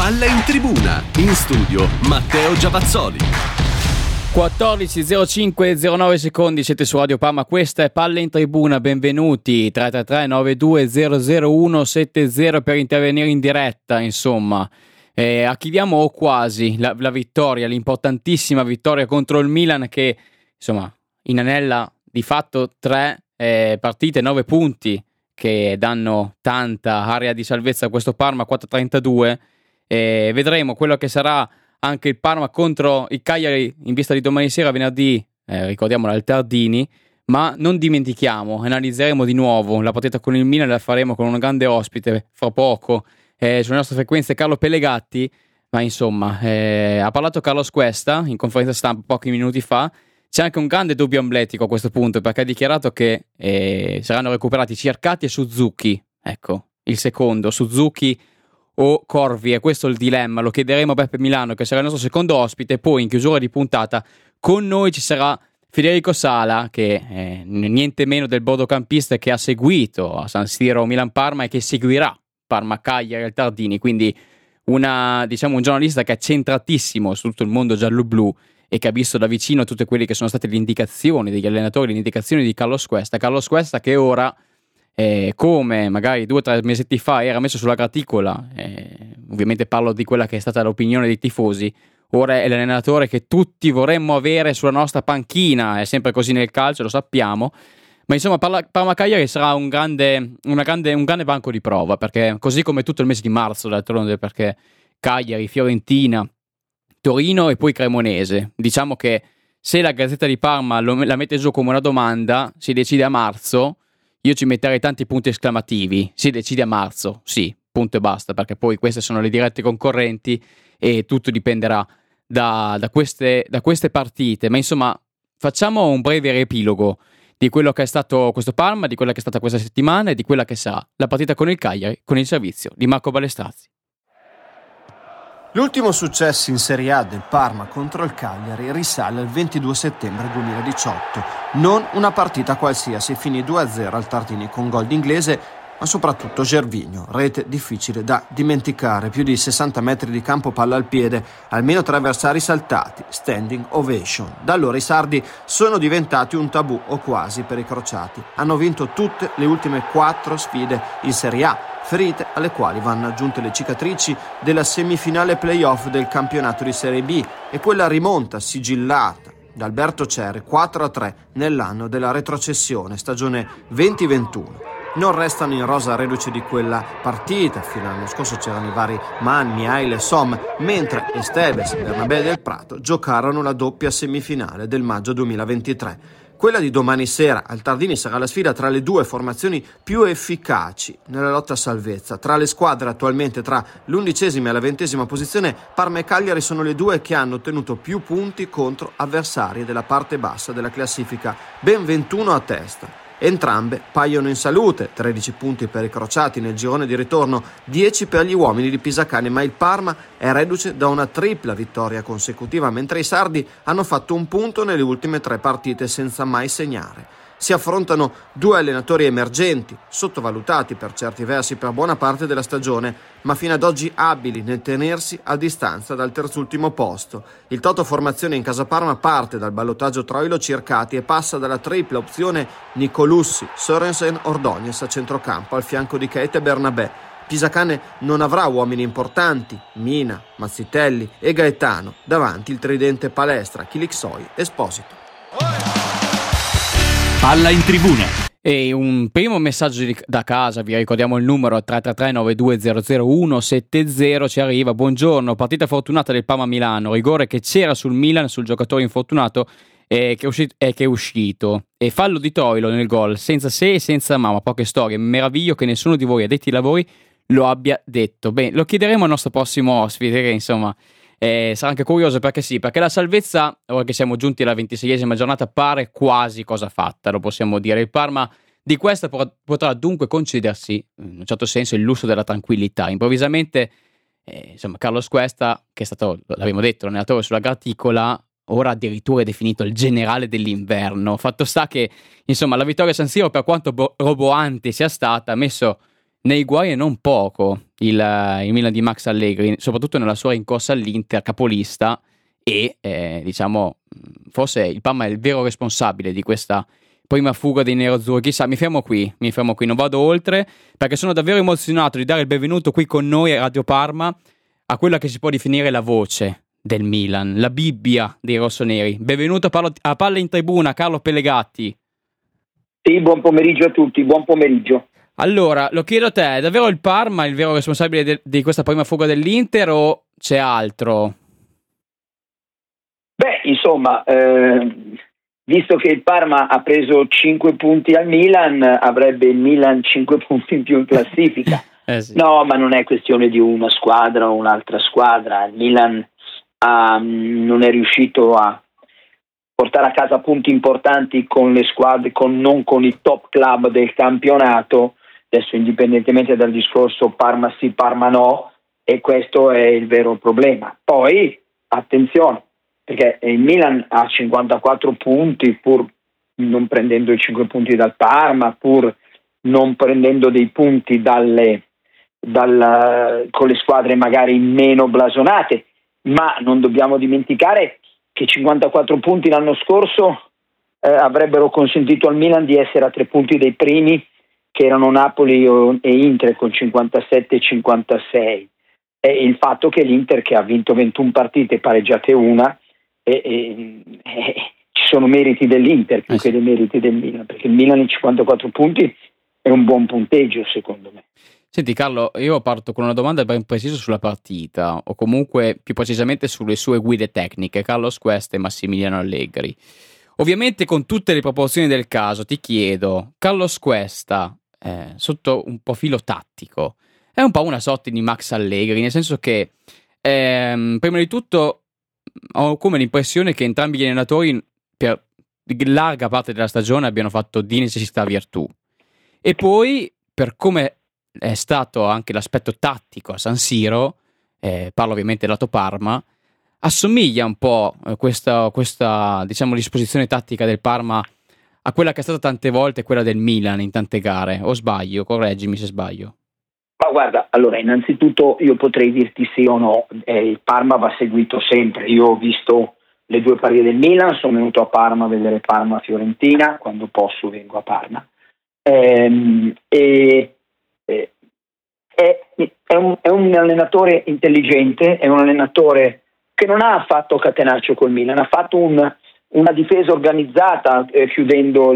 Palla in tribuna, in studio Matteo Giavazzoli. 14:05:09 secondi, siete su Radio Parma, questa è Palla in Tribuna, benvenuti. 333-92-00170 per intervenire in diretta, insomma. Archiviamo quasi la vittoria, l'importantissima vittoria contro il Milan che, insomma, inanella di fatto 3 partite, 9 punti che danno tanta area di salvezza a questo Parma, 4-32. Vedremo quello che sarà anche il Parma contro il Cagliari in vista di domani sera, venerdì, ricordiamolo, al Tardini, ma non dimentichiamo, analizzeremo di nuovo la partita con il Milan, la faremo con un grande ospite fra poco sulle nostre frequenze, Carlo Pellegatti, ma insomma, ha parlato Carlos Cuesta in conferenza stampa pochi minuti fa. C'è anche un grande dubbio amletico a questo punto, perché ha dichiarato che saranno recuperati Cercati e Suzuki, ecco, il secondo, Suzuki o Corvi, e questo è il dilemma. Lo chiederemo a Beppe Milano, che sarà il nostro secondo ospite. Poi in chiusura di puntata con noi ci sarà Federico Sala, che è niente meno del bordocampista che ha seguito a San Siro Milan-Parma e che seguirà Parma-Cagliari al Tardini, quindi un giornalista che è centratissimo su tutto il mondo giallo-blu e che ha visto da vicino tutte quelle che sono state le indicazioni degli allenatori, le indicazioni di Carlos Cuesta che ora, come magari 2 o 3 mesetti fa era messo sulla graticola, ovviamente parlo di quella che è stata l'opinione dei tifosi, ora è l'allenatore che tutti vorremmo avere sulla nostra panchina. È sempre così nel calcio, lo sappiamo, ma insomma Parma-Cagliari sarà un grande banco di prova, perché così come tutto il mese di marzo d'altronde, perché Cagliari, Fiorentina, Torino e poi Cremonese. Diciamo che se la Gazzetta di Parma la mette giù come una domanda, si decide a marzo, io ci metterei tanti punti esclamativi. Si decide a marzo, sì, punto e basta, perché poi queste sono le dirette concorrenti e tutto dipenderà da queste partite. Ma insomma, facciamo un breve riepilogo di quello che è stato questo Parma, di quella che è stata questa settimana e di quella che sarà la partita con il Cagliari, con il servizio di Marco Balestrazzi. L'ultimo successo in Serie A del Parma contro il Cagliari risale al 22 settembre 2018. Non una partita qualsiasi, finì 2-0 al Tardini con gol d'inglese, ma soprattutto Gervinho, rete difficile da dimenticare, più di 60 metri di campo palla al piede, almeno 3 avversari saltati, standing ovation. Da allora i sardi sono diventati un tabù o quasi per i crociati. Hanno vinto tutte le ultime 4 sfide in Serie A, ferite alle quali vanno aggiunte le cicatrici della semifinale playoff del campionato di Serie B e quella rimonta sigillata da Alberto Cerri 4-3 nell'anno della retrocessione, stagione 2021. Non restano in rosa reduci di quella partita. Fino all'anno scorso c'erano i vari Manni, Aile e Som, mentre Esteves e Bernabé del Prato giocarono la doppia semifinale del maggio 2023. Quella di domani sera al Tardini sarà la sfida tra le 2 formazioni più efficaci nella lotta a salvezza. Tra le squadre attualmente tra l'11ª e la 20ª posizione, Parma e Cagliari sono le 2 che hanno ottenuto più punti contro avversari della parte bassa della classifica, ben 21 a testa. Entrambe paiono in salute, 13 punti per i crociati nel girone di ritorno, 10 per gli uomini di Pisacane, ma il Parma è reduce da una tripla vittoria consecutiva, mentre i sardi hanno fatto un punto nelle ultime 3 partite senza mai segnare. Si affrontano 2 allenatori emergenti, sottovalutati per certi versi per buona parte della stagione, ma fino ad oggi abili nel tenersi a distanza dal terzultimo posto. Il Toto formazione in casa Parma parte dal ballottaggio Troilo-Cercati e passa dalla tripla opzione Nicolussi, Sorensen-Ordognes a centrocampo al fianco di Keita e Bernabé. Pisacane non avrà uomini importanti, Mina, Mazzitelli e Gaetano, davanti il tridente Palestra, Chilixoi e Esposito. Palla in tribuna. E un primo messaggio da casa, vi ricordiamo il numero 333-92-00170, ci arriva: buongiorno, partita fortunata del Parma Milano, rigore che c'era sul Milan, sul giocatore infortunato che è uscito, e fallo di Troilo nel gol, senza se e senza ma, poche storie, meraviglio che nessuno di voi addetti ai lavori lo abbia detto. Beh, lo chiederemo al nostro prossimo ospite, che insomma sarà anche curioso, perché la salvezza, ora che siamo giunti alla 26esima giornata, pare quasi cosa fatta, lo possiamo dire. Il Parma di questa potrà dunque concedersi, in un certo senso, il lusso della tranquillità. Improvvisamente, Carlos Cuesta, che è stato, l'abbiamo detto, l'allenatore sulla graticola, ora addirittura è definito il generale dell'inverno. Fatto sta che, insomma, la vittoria a San Siro, per quanto roboante sia stata, ha messo nei guai e non poco il Milan di Max Allegri, soprattutto nella sua rincorsa all'Inter capolista, e diciamo forse il Parma è il vero responsabile di questa prima fuga dei nerazzurri. Chissà, mi fermo qui, non vado oltre, perché sono davvero emozionato di dare il benvenuto qui con noi a Radio Parma a quella che si può definire la voce del Milan, la Bibbia dei rossoneri. Benvenuto a Palla in Tribuna, Carlo Pellegatti. Sì, buon pomeriggio a tutti, buon pomeriggio. Allora, lo chiedo a te, è davvero il Parma il vero responsabile di questa prima fuga dell'Inter o c'è altro? Beh, insomma, visto che il Parma ha preso 5 punti al Milan, avrebbe il Milan 5 punti in più in classifica. Sì. No, ma non è questione di una squadra o un'altra squadra. Il Milan non è riuscito a portare a casa punti importanti con le squadre, non con i top club del campionato. Adesso, indipendentemente dal discorso Parma sì, Parma no, e questo è il vero problema. Poi, attenzione, perché il Milan ha 54 punti, pur non prendendo i 5 punti dal Parma, pur non prendendo dei punti con le squadre magari meno blasonate, ma non dobbiamo dimenticare che 54 punti l'anno scorso avrebbero consentito al Milan di essere a 3 punti dei primi, che erano Napoli e Inter con 57 e 56. E il fatto che l'Inter, che ha vinto 21 partite, pareggiate una, ci sono meriti dell'Inter più che dei meriti del Milan, perché il Milan in 54 punti è un buon punteggio secondo me. Senti Carlo, io parto con una domanda ben precisa sulla partita, o comunque più precisamente sulle sue guide tecniche, Carlos Questa e Massimiliano Allegri. Ovviamente con tutte le proporzioni del caso ti chiedo, Carlos Questa, sotto un profilo tattico, è un po' una sorta di Max Allegri, nel senso che prima di tutto ho come l'impressione che entrambi gli allenatori per larga parte della stagione abbiano fatto di necessità virtù, e poi per come è stato anche l'aspetto tattico a San Siro, parlo ovviamente del lato Parma, assomiglia un po' questa diciamo disposizione tattica del Parma a quella che è stata tante volte quella del Milan in tante gare, o sbaglio? Correggimi se sbaglio. Ma guarda, allora innanzitutto io potrei dirti sì o no, il Parma va seguito sempre. Io ho visto le 2 partite del Milan, sono venuto a Parma a vedere Parma-Fiorentina, quando posso vengo a Parma, è un allenatore intelligente, è un allenatore che non ha fatto catenaccio col Milan, ha fatto una difesa organizzata, chiudendo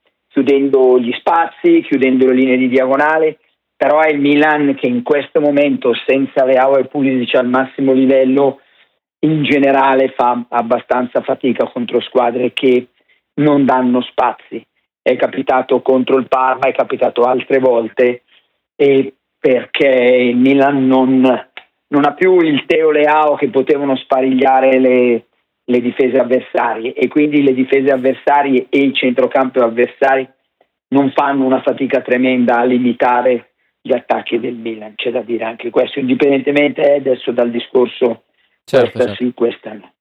gli spazi, chiudendo le linee di diagonale. Però è il Milan che in questo momento, senza Leao e Pulisic al massimo livello, in generale fa abbastanza fatica contro squadre che non danno spazi. È capitato contro il Parma, è capitato altre volte, e perché il Milan non ha più il Teo Leao che potevano sparigliare le difese avversarie, e quindi le difese avversarie e il centrocampo avversari non fanno una fatica tremenda a limitare gli attacchi del Milan. C'è da dire anche questo, indipendentemente adesso dal discorso certo. Sì, questa no.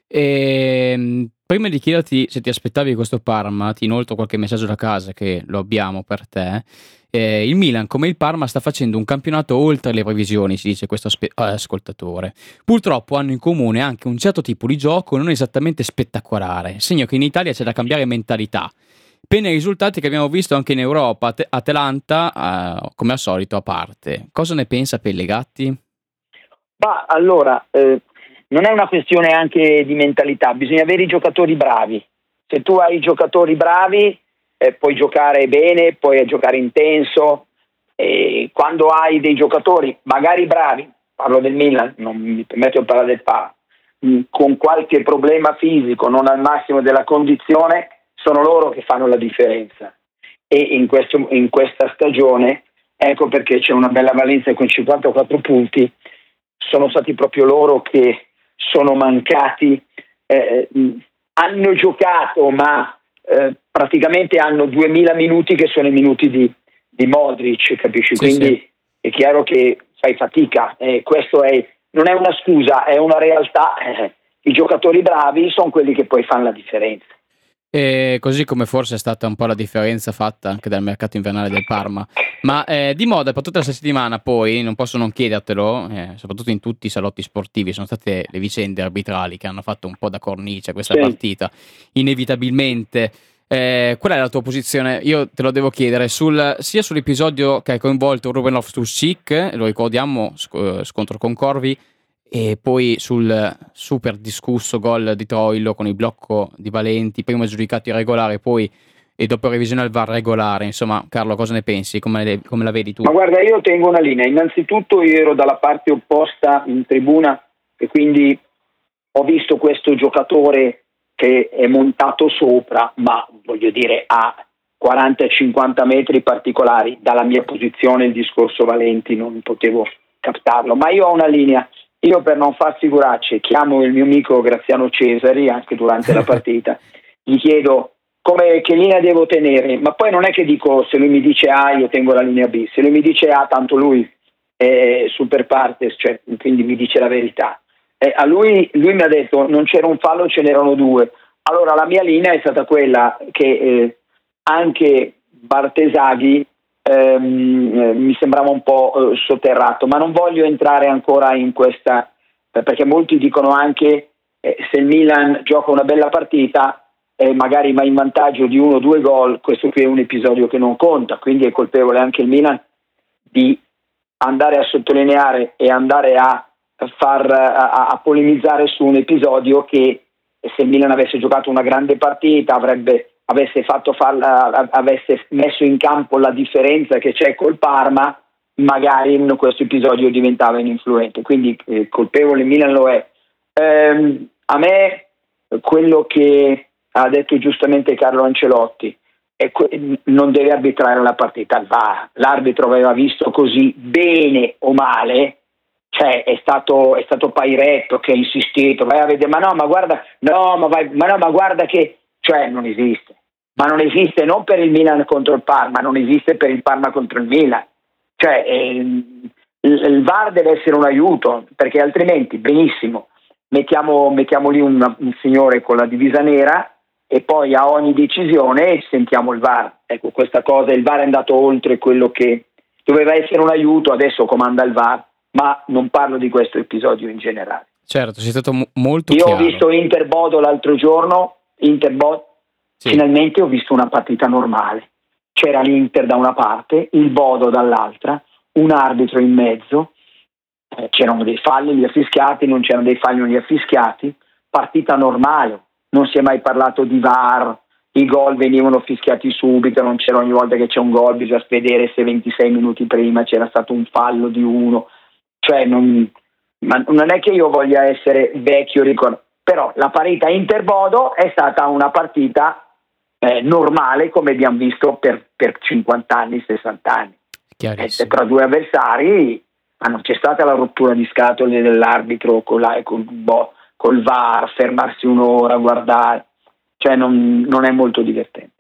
Prima di chiederti se ti aspettavi questo Parma, ti inoltro qualche messaggio da casa che lo abbiamo per te. Il Milan, come il Parma, sta facendo un campionato oltre le previsioni, si dice questo ascoltatore. Purtroppo hanno in comune anche un certo tipo di gioco non esattamente spettacolare, segno che in Italia c'è da cambiare mentalità. Pena i risultati che abbiamo visto anche in Europa, Atalanta come al solito a parte. Cosa ne pensa Pellegatti? Ma allora, non è una questione anche di mentalità, bisogna avere i giocatori bravi. Se tu hai i giocatori bravi puoi giocare bene, puoi giocare intenso, e quando hai dei giocatori magari bravi, parlo del Milan, non mi permetto di parlare del Parma, con qualche problema fisico, non al massimo della condizione, sono loro che fanno la differenza. E in questa stagione, ecco perché c'è una bella valenza con 54 punti, sono stati proprio loro che sono mancati, hanno giocato ma praticamente hanno 2000 minuti che sono i minuti di Modric, capisci? Sì, quindi sì. È chiaro che fai fatica, questo non è una scusa, è una realtà. I giocatori bravi sono quelli che poi fanno la differenza. Così come forse è stata un po' la differenza fatta anche dal mercato invernale del Parma. Ma di moda per tutta la settimana, poi non posso non chiedertelo, soprattutto in tutti i salotti sportivi, sono state le vicende arbitrali che hanno fatto un po' da cornice a questa partita, inevitabilmente. Qual è la tua posizione? Io te lo devo chiedere sia sull'episodio che ha coinvolto Ruben Loftus-Cheek, lo ricordiamo, scontro con Corvi, e poi sul super discusso gol di Troilo con il blocco di Valenti, prima giudicato irregolare, poi e dopo revisione al VAR regolare. Insomma, Carlo, cosa ne pensi? Come la vedi tu? Ma guarda, io tengo una linea. Innanzitutto io ero dalla parte opposta in tribuna e quindi ho visto questo giocatore che è montato sopra, ma voglio dire a 40-50 metri particolari. Dalla mia posizione il discorso Valenti non potevo captarlo, ma io ho una linea. Io, per non far figuracce, chiamo il mio amico Graziano Cesari anche durante la partita, gli chiedo che linea devo tenere, ma poi non è che dico se lui mi dice A io tengo la linea B, se lui mi dice A tanto lui è super partes, cioè, quindi mi dice la verità. A lui mi ha detto non c'era un fallo, ce n'erano due. Allora la mia linea è stata quella che anche Bartesaghi mi sembrava un po' sotterrato, ma non voglio entrare ancora in questa, perché molti dicono anche se il Milan gioca una bella partita magari va in vantaggio di 1 o 2 gol, questo qui è un episodio che non conta, quindi è colpevole anche il Milan di andare a sottolineare e andare a polemizzare su un episodio che, se il Milan avesse giocato una grande partita, avesse messo in campo la differenza che c'è col Parma, magari questo episodio diventava ininfluente, quindi colpevole Milan lo è. A me quello che ha detto giustamente Carlo Ancelotti non deve arbitrare la partita al VAR. L'arbitro aveva visto così, bene o male, cioè è stato Pairetto che ha insistito, vai a vedere, ma guarda che, cioè non esiste. Ma non esiste non per il Milan contro il Parma, non esiste per il Parma contro il Milan. Cioè il VAR deve essere un aiuto, perché altrimenti, benissimo, mettiamo lì un signore con la divisa nera e poi a ogni decisione sentiamo il VAR. Ecco, questa cosa, il VAR è andato oltre quello che doveva essere un aiuto, adesso comanda il VAR, ma non parlo di questo episodio in generale. Certo, sei stato molto chiaro. Io ho visto Inter-Bodo l'altro giorno, sì. Finalmente ho visto una partita normale. C'era l'Inter da una parte, il Bodo dall'altra, un arbitro in mezzo, c'erano dei falli li ha fischiati, non c'erano dei falli non li ha fischiati, partita normale, non si è mai parlato di VAR, i gol venivano fischiati subito, non c'era, ogni volta che c'è un gol bisogna vedere se 26 minuti prima c'era stato un fallo di uno, cioè non è che io voglia essere vecchio, però la parità Inter-Bodo è stata una partita normale, come abbiamo visto per 50 anni, 60 anni. Tra due avversari, ma non c'è stata la rottura di scatole dell'arbitro col VAR, fermarsi un'ora, guardare, cioè non è molto divertente.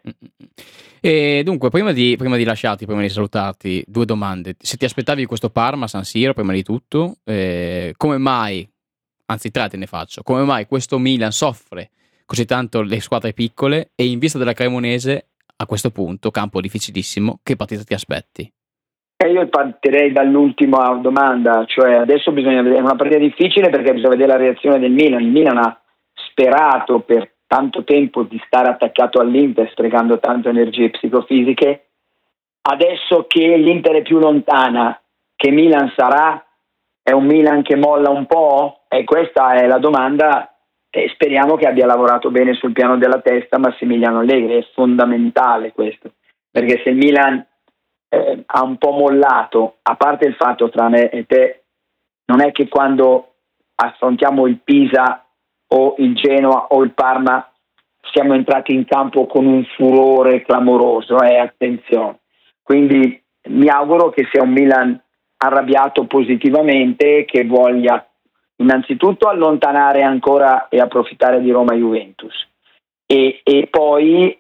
E dunque, prima di lasciarti, prima di salutarti, 2 domande. Se ti aspettavi questo Parma San Siro, prima di tutto, come mai, anzi 3 te ne faccio, come mai questo Milan soffre così tanto le squadre piccole, e in vista della Cremonese, a questo punto, campo difficilissimo, che partita ti aspetti? Io partirei dall'ultima domanda, cioè adesso bisogna vedere, è una partita difficile perché bisogna vedere la reazione del Milan. Il Milan ha sperato per tanto tempo di stare attaccato all'Inter, sprecando tante energie psicofisiche. Adesso che l'Inter è più lontana, che Milan sarà? È un Milan che molla un po'? E questa è la domanda. Speriamo che abbia lavorato bene sul piano della testa Massimiliano Allegri, è fondamentale questo, perché se il Milan ha un po' mollato, a parte il fatto, tra me e te, non è che quando affrontiamo il Pisa o il Genoa o il Parma siamo entrati in campo con un furore clamoroso, attenzione. Quindi mi auguro che sia un Milan arrabbiato positivamente, che voglia innanzitutto allontanare ancora e approfittare di Roma-Juventus e poi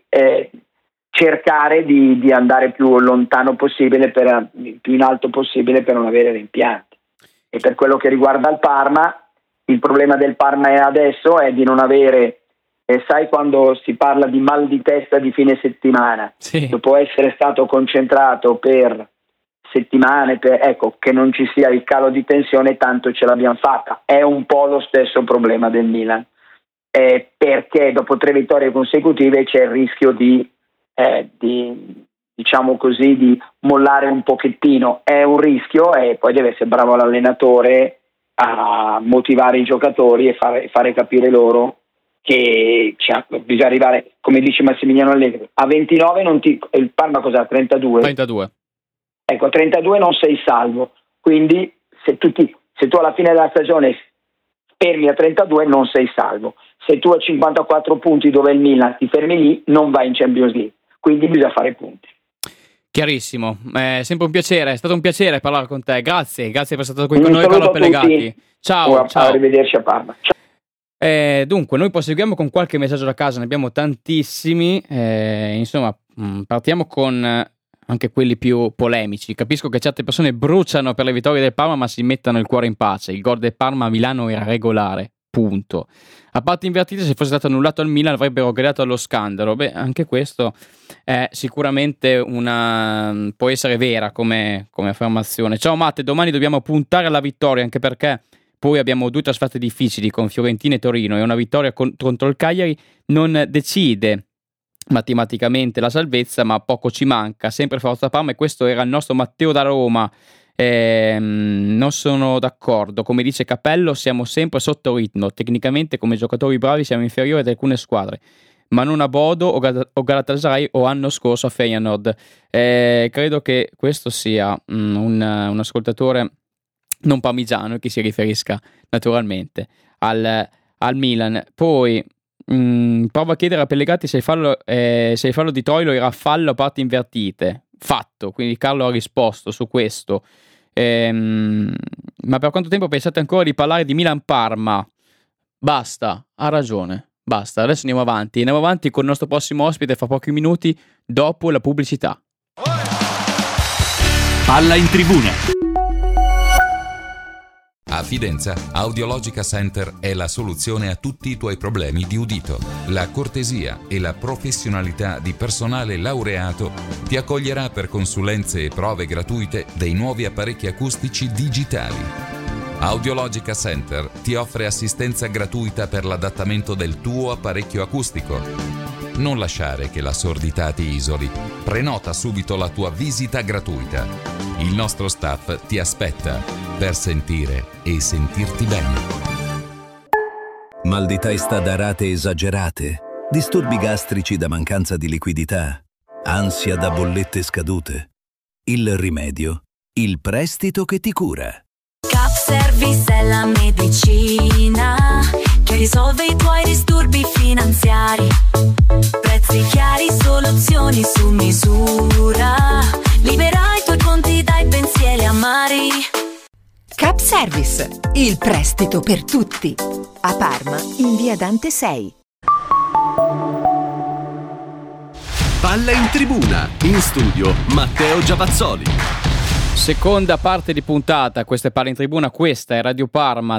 cercare di andare più lontano possibile, più in alto possibile, per non avere rimpianti. E per quello che riguarda il Parma, il problema del Parma adesso è di non avere sai quando si parla di mal di testa di fine settimana, Sì. dopo essere stato concentrato per settimane, ecco, che non ci sia il calo di tensione, tanto ce l'abbiamo fatta. È un po' lo stesso problema del Milan, perché dopo 3 vittorie consecutive c'è il rischio di diciamo così, di mollare un pochettino. È un rischio, e poi deve essere bravo l'allenatore a motivare i giocatori e fare capire loro che bisogna arrivare, come dice Massimiliano Allegri, a 29 il Parma cos'ha? 32? 32. Ecco, a 32 non sei salvo, quindi se tu alla fine della stagione fermi a 32 non sei salvo. Se tu a 54 punti, dove il Milan, ti fermi lì, non vai in Champions League, quindi bisogna fare punti. Chiarissimo, è sempre un piacere, è stato un piacere parlare con te, grazie per essere stato qui con noi, Carlo Pellegatti. Ciao. Arrivederci a Parma. Ciao. Dunque, noi proseguiamo con qualche messaggio da casa, ne abbiamo tantissimi, insomma, partiamo con anche quelli più polemici. Capisco che certe persone bruciano per le vittorie del Parma, ma si mettano il cuore in pace. Il gol del Parma a Milano era regolare, punto. A parte invertite, se fosse stato annullato al Milan avrebbero gridato allo scandalo. Beh, anche questo è sicuramente può essere vera come affermazione. Ciao Matte, domani dobbiamo puntare alla vittoria, anche perché poi abbiamo 2 trasferte difficili con Fiorentina e Torino, e una vittoria contro il Cagliari non decide matematicamente la salvezza, ma poco ci manca. Sempre forza Parma, e questo era il nostro Matteo da Roma. Non sono d'accordo, come dice Capello siamo sempre sotto ritmo, tecnicamente come giocatori bravi siamo inferiori ad alcune squadre, ma non a Bodo o Galatasaray o anno scorso a Feyenoord. Credo che questo sia un ascoltatore non parmigiano, che si riferisca naturalmente al Milan. Poi provo a chiedere a Pellegatti se il fallo di Troilo era fallo a parti invertite. Fatto, quindi Carlo ha risposto su questo. Ma per quanto tempo pensate ancora di parlare di Milan-Parma? Basta, ha ragione, basta. Adesso andiamo avanti con il nostro prossimo ospite fra pochi minuti, dopo la pubblicità. Palla in tribuna. A Fidenza, Audiologica Center è la soluzione a tutti i tuoi problemi di udito. La cortesia e la professionalità di personale laureato ti accoglierà per consulenze e prove gratuite dei nuovi apparecchi acustici digitali. Audiologica Center ti offre assistenza gratuita per l'adattamento del tuo apparecchio acustico. Non lasciare che la sordità ti isoli. Prenota subito la tua visita gratuita. Il nostro staff ti aspetta per sentire e sentirti bene. Mal di testa da rate esagerate, disturbi gastrici da mancanza di liquidità, ansia da bollette scadute. Il rimedio, il prestito che ti cura. Cap Service è la medicina che risolve i tuoi disturbi finanziari. Prezzi chiari, soluzioni su misura. Libera i tuoi conti dai pensieri amari. Cap Service, il prestito per tutti. A Parma, in via Dante 6. Palla in tribuna, in studio Matteo Giavazzoli. Seconda parte di puntata, questa è Palla in tribuna, questa è Radio Parma.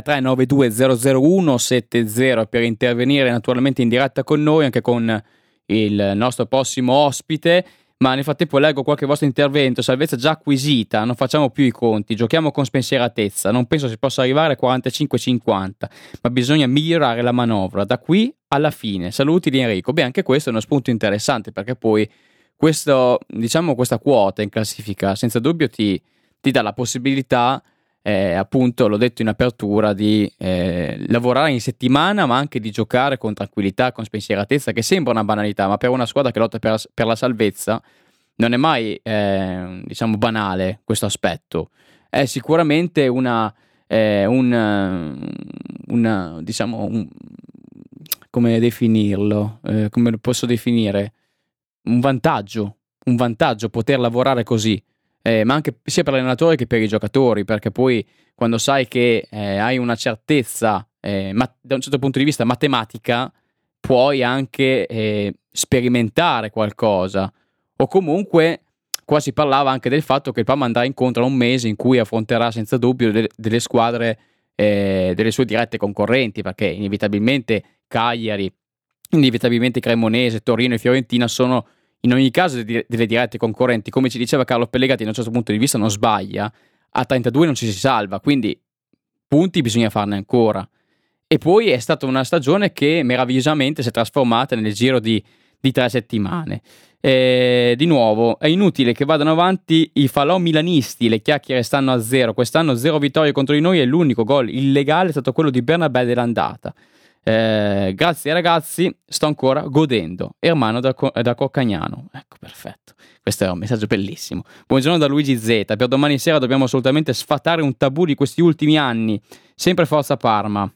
333-9200-170 per intervenire naturalmente in diretta con noi, anche con il nostro prossimo ospite. Ma nel frattempo leggo qualche vostro intervento. Salvezza già acquisita, non facciamo più i conti, giochiamo con spensieratezza, non penso si possa arrivare a 45-50, ma bisogna migliorare la manovra da qui alla fine. Saluti di Enrico. Beh, anche questo è uno spunto interessante, perché poi questa quota in classifica senza dubbio ti dà la possibilità, appunto l'ho detto in apertura, di lavorare in settimana, ma anche di giocare con tranquillità, con spensieratezza, che sembra una banalità, ma per una squadra che lotta per la salvezza non è mai banale questo aspetto. È sicuramente come definirlo, come lo posso definire, un vantaggio poter lavorare così, ma anche sia per l'allenatore che per i giocatori, perché poi quando sai che hai una certezza da un certo punto di vista matematica, puoi anche sperimentare qualcosa. O comunque qua si parlava anche del fatto che il Parma andrà incontro a un mese in cui affronterà senza dubbio delle squadre, delle sue dirette concorrenti, perché inevitabilmente Cagliari inevitabilmente Cremonese, Torino e Fiorentina sono in ogni caso delle dirette concorrenti. Come ci diceva Carlo Pellegatti, da un certo punto di vista non sbaglia, a 32 non ci si salva, quindi punti bisogna farne ancora. E poi è stata una stagione che meravigliosamente si è trasformata nel giro di 3 settimane. Di nuovo è inutile che vadano avanti i falò milanisti, le chiacchiere stanno a 0. Quest'anno 0 vittorie contro di noi e l'unico gol illegale è stato quello di Bernabé dell'andata. Grazie ragazzi, sto ancora godendo. Ermano da Corcagnano. Ecco, perfetto, questo è un messaggio bellissimo. Buongiorno da Luigi Z. Per domani sera dobbiamo assolutamente sfatare un tabù di questi ultimi anni. Sempre forza Parma.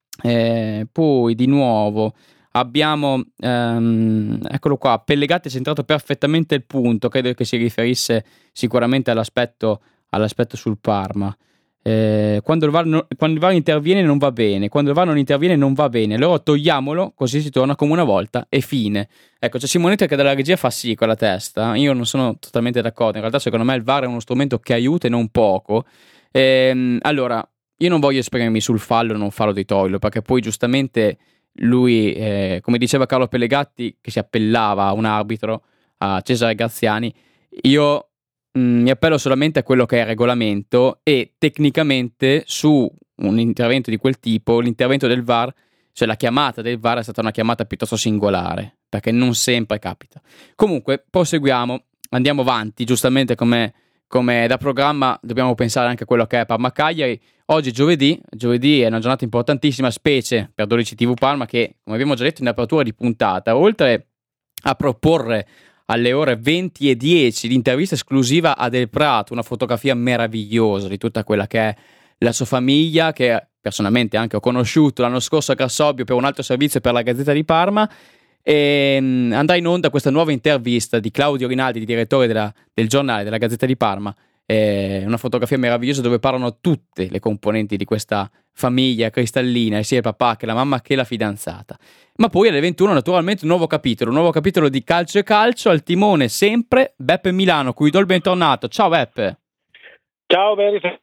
Poi di nuovo abbiamo eccolo qua, Pellegatti ha centrato perfettamente il punto. Credo che si riferisse sicuramente all'aspetto sul Parma. Quando il VAR interviene non va bene, quando il VAR non interviene non va bene, allora togliamolo, così si torna come una volta e fine. Ecco, c'è Simonetta che dalla regia fa sì con la testa. Io non sono totalmente d'accordo, in realtà secondo me il VAR è uno strumento che aiuta e non poco. Allora, io non voglio esprimermi sul fallo o non fallo di Toilo, perché poi giustamente lui, come diceva Carlo Pellegatti, che si appellava a un arbitro, a Cesare Graziani, io mi appello solamente a quello che è il regolamento, e tecnicamente su un intervento di quel tipo l'intervento del VAR, cioè la chiamata del VAR è stata una chiamata piuttosto singolare, perché non sempre capita. Comunque proseguiamo, andiamo avanti, giustamente come da programma dobbiamo pensare anche a quello che è Parma Cagliari. Oggi giovedì è una giornata importantissima, specie per 12 TV Parma, che come abbiamo già detto in apertura di puntata, oltre a proporre alle ore 20:10 l'intervista esclusiva a Del Prato, una fotografia meravigliosa di tutta quella che è la sua famiglia, che personalmente anche ho conosciuto l'anno scorso a Grassobbio per un altro servizio per la Gazzetta di Parma. E andrà in onda questa nuova intervista di Claudio Rinaldi, direttore del giornale della Gazzetta di Parma. Una fotografia meravigliosa dove parlano tutte le componenti di questa famiglia cristallina, sia il papà che la mamma che la fidanzata. Ma poi alle 21 naturalmente un nuovo capitolo di Calcio e Calcio, al timone sempre Beppe Milano, cui do il bentornato. Ciao Beppe. Ciao Beppe.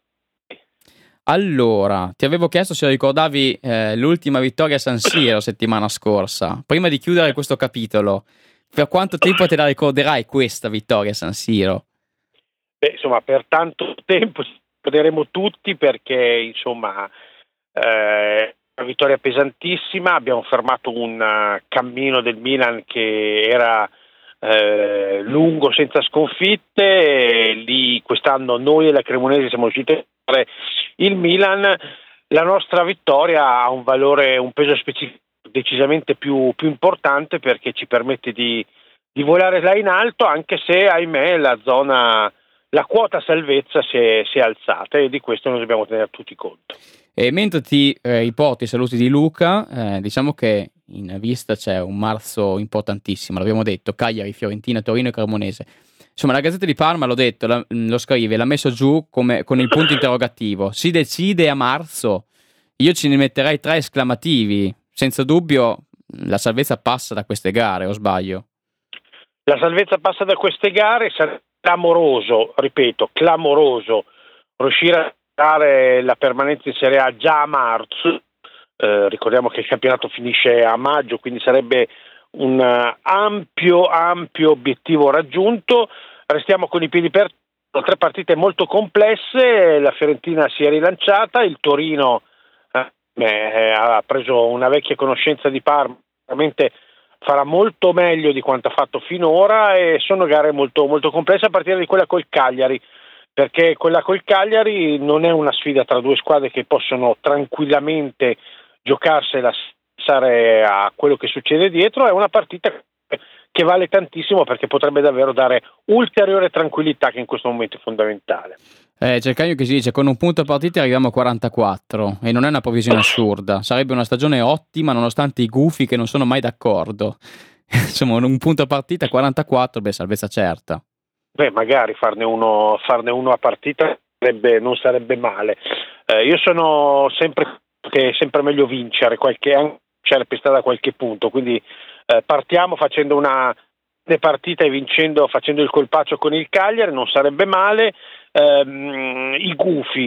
Allora, ti avevo chiesto se ricordavi l'ultima vittoria a San Siro settimana scorsa. Prima di chiudere questo capitolo, per quanto tempo te la ricorderai questa vittoria a San Siro? Beh, insomma, per tanto tempo ci ricorderemo tutti, perché insomma una vittoria pesantissima. Abbiamo fermato un cammino del Milan che era lungo, senza sconfitte, e lì quest'anno noi e la Cremonese siamo riusciti a fare il Milan. La nostra vittoria ha un valore, un peso specifico decisamente più importante, perché ci permette di volare là in alto, anche se ahimè la quota salvezza si è alzata, e di questo noi dobbiamo tenere tutti conto. E mentre ti riporti i saluti di Luca, diciamo che in vista c'è un marzo importantissimo, l'abbiamo detto, Cagliari, Fiorentina, Torino e Cremonese. Insomma, la Gazzetta di Parma, l'ho detto, lo scrive, l'ha messo giù con il punto interrogativo. Si decide a marzo? Io ci ne metterei 3 esclamativi. Senza dubbio la salvezza passa da queste gare, o sbaglio? La salvezza passa da queste gare. Sarà clamoroso, ripeto, clamoroso riuscire a dare la permanenza in Serie A già a marzo. Ricordiamo che il campionato finisce a maggio, quindi sarebbe un ampio obiettivo raggiunto. Restiamo con i piedi per 3 partite molto complesse. La Fiorentina si è rilanciata, il Torino ha preso una vecchia conoscenza di Parma, veramente farà molto meglio di quanto ha fatto finora, e sono gare molto, molto complesse, a partire di quella col Cagliari, perché quella col Cagliari non è una sfida tra 2 squadre che possono tranquillamente giocarsela, pensare a quello che succede dietro. È una partita che vale tantissimo, perché potrebbe davvero dare ulteriore tranquillità, che in questo momento è fondamentale. C'è il Cagno che si dice: con un punto a partita arriviamo a 44, e non è una previsione assurda, sarebbe una stagione ottima nonostante i gufi che non sono mai d'accordo. Insomma, un punto a partita 44, salvezza certa. Beh, magari farne uno a partita non sarebbe male. Io sono sempre che è sempre meglio vincere, da qualche punto, quindi partiamo facendo una partita e facendo il colpaccio con il Cagliari, non sarebbe male. I gufi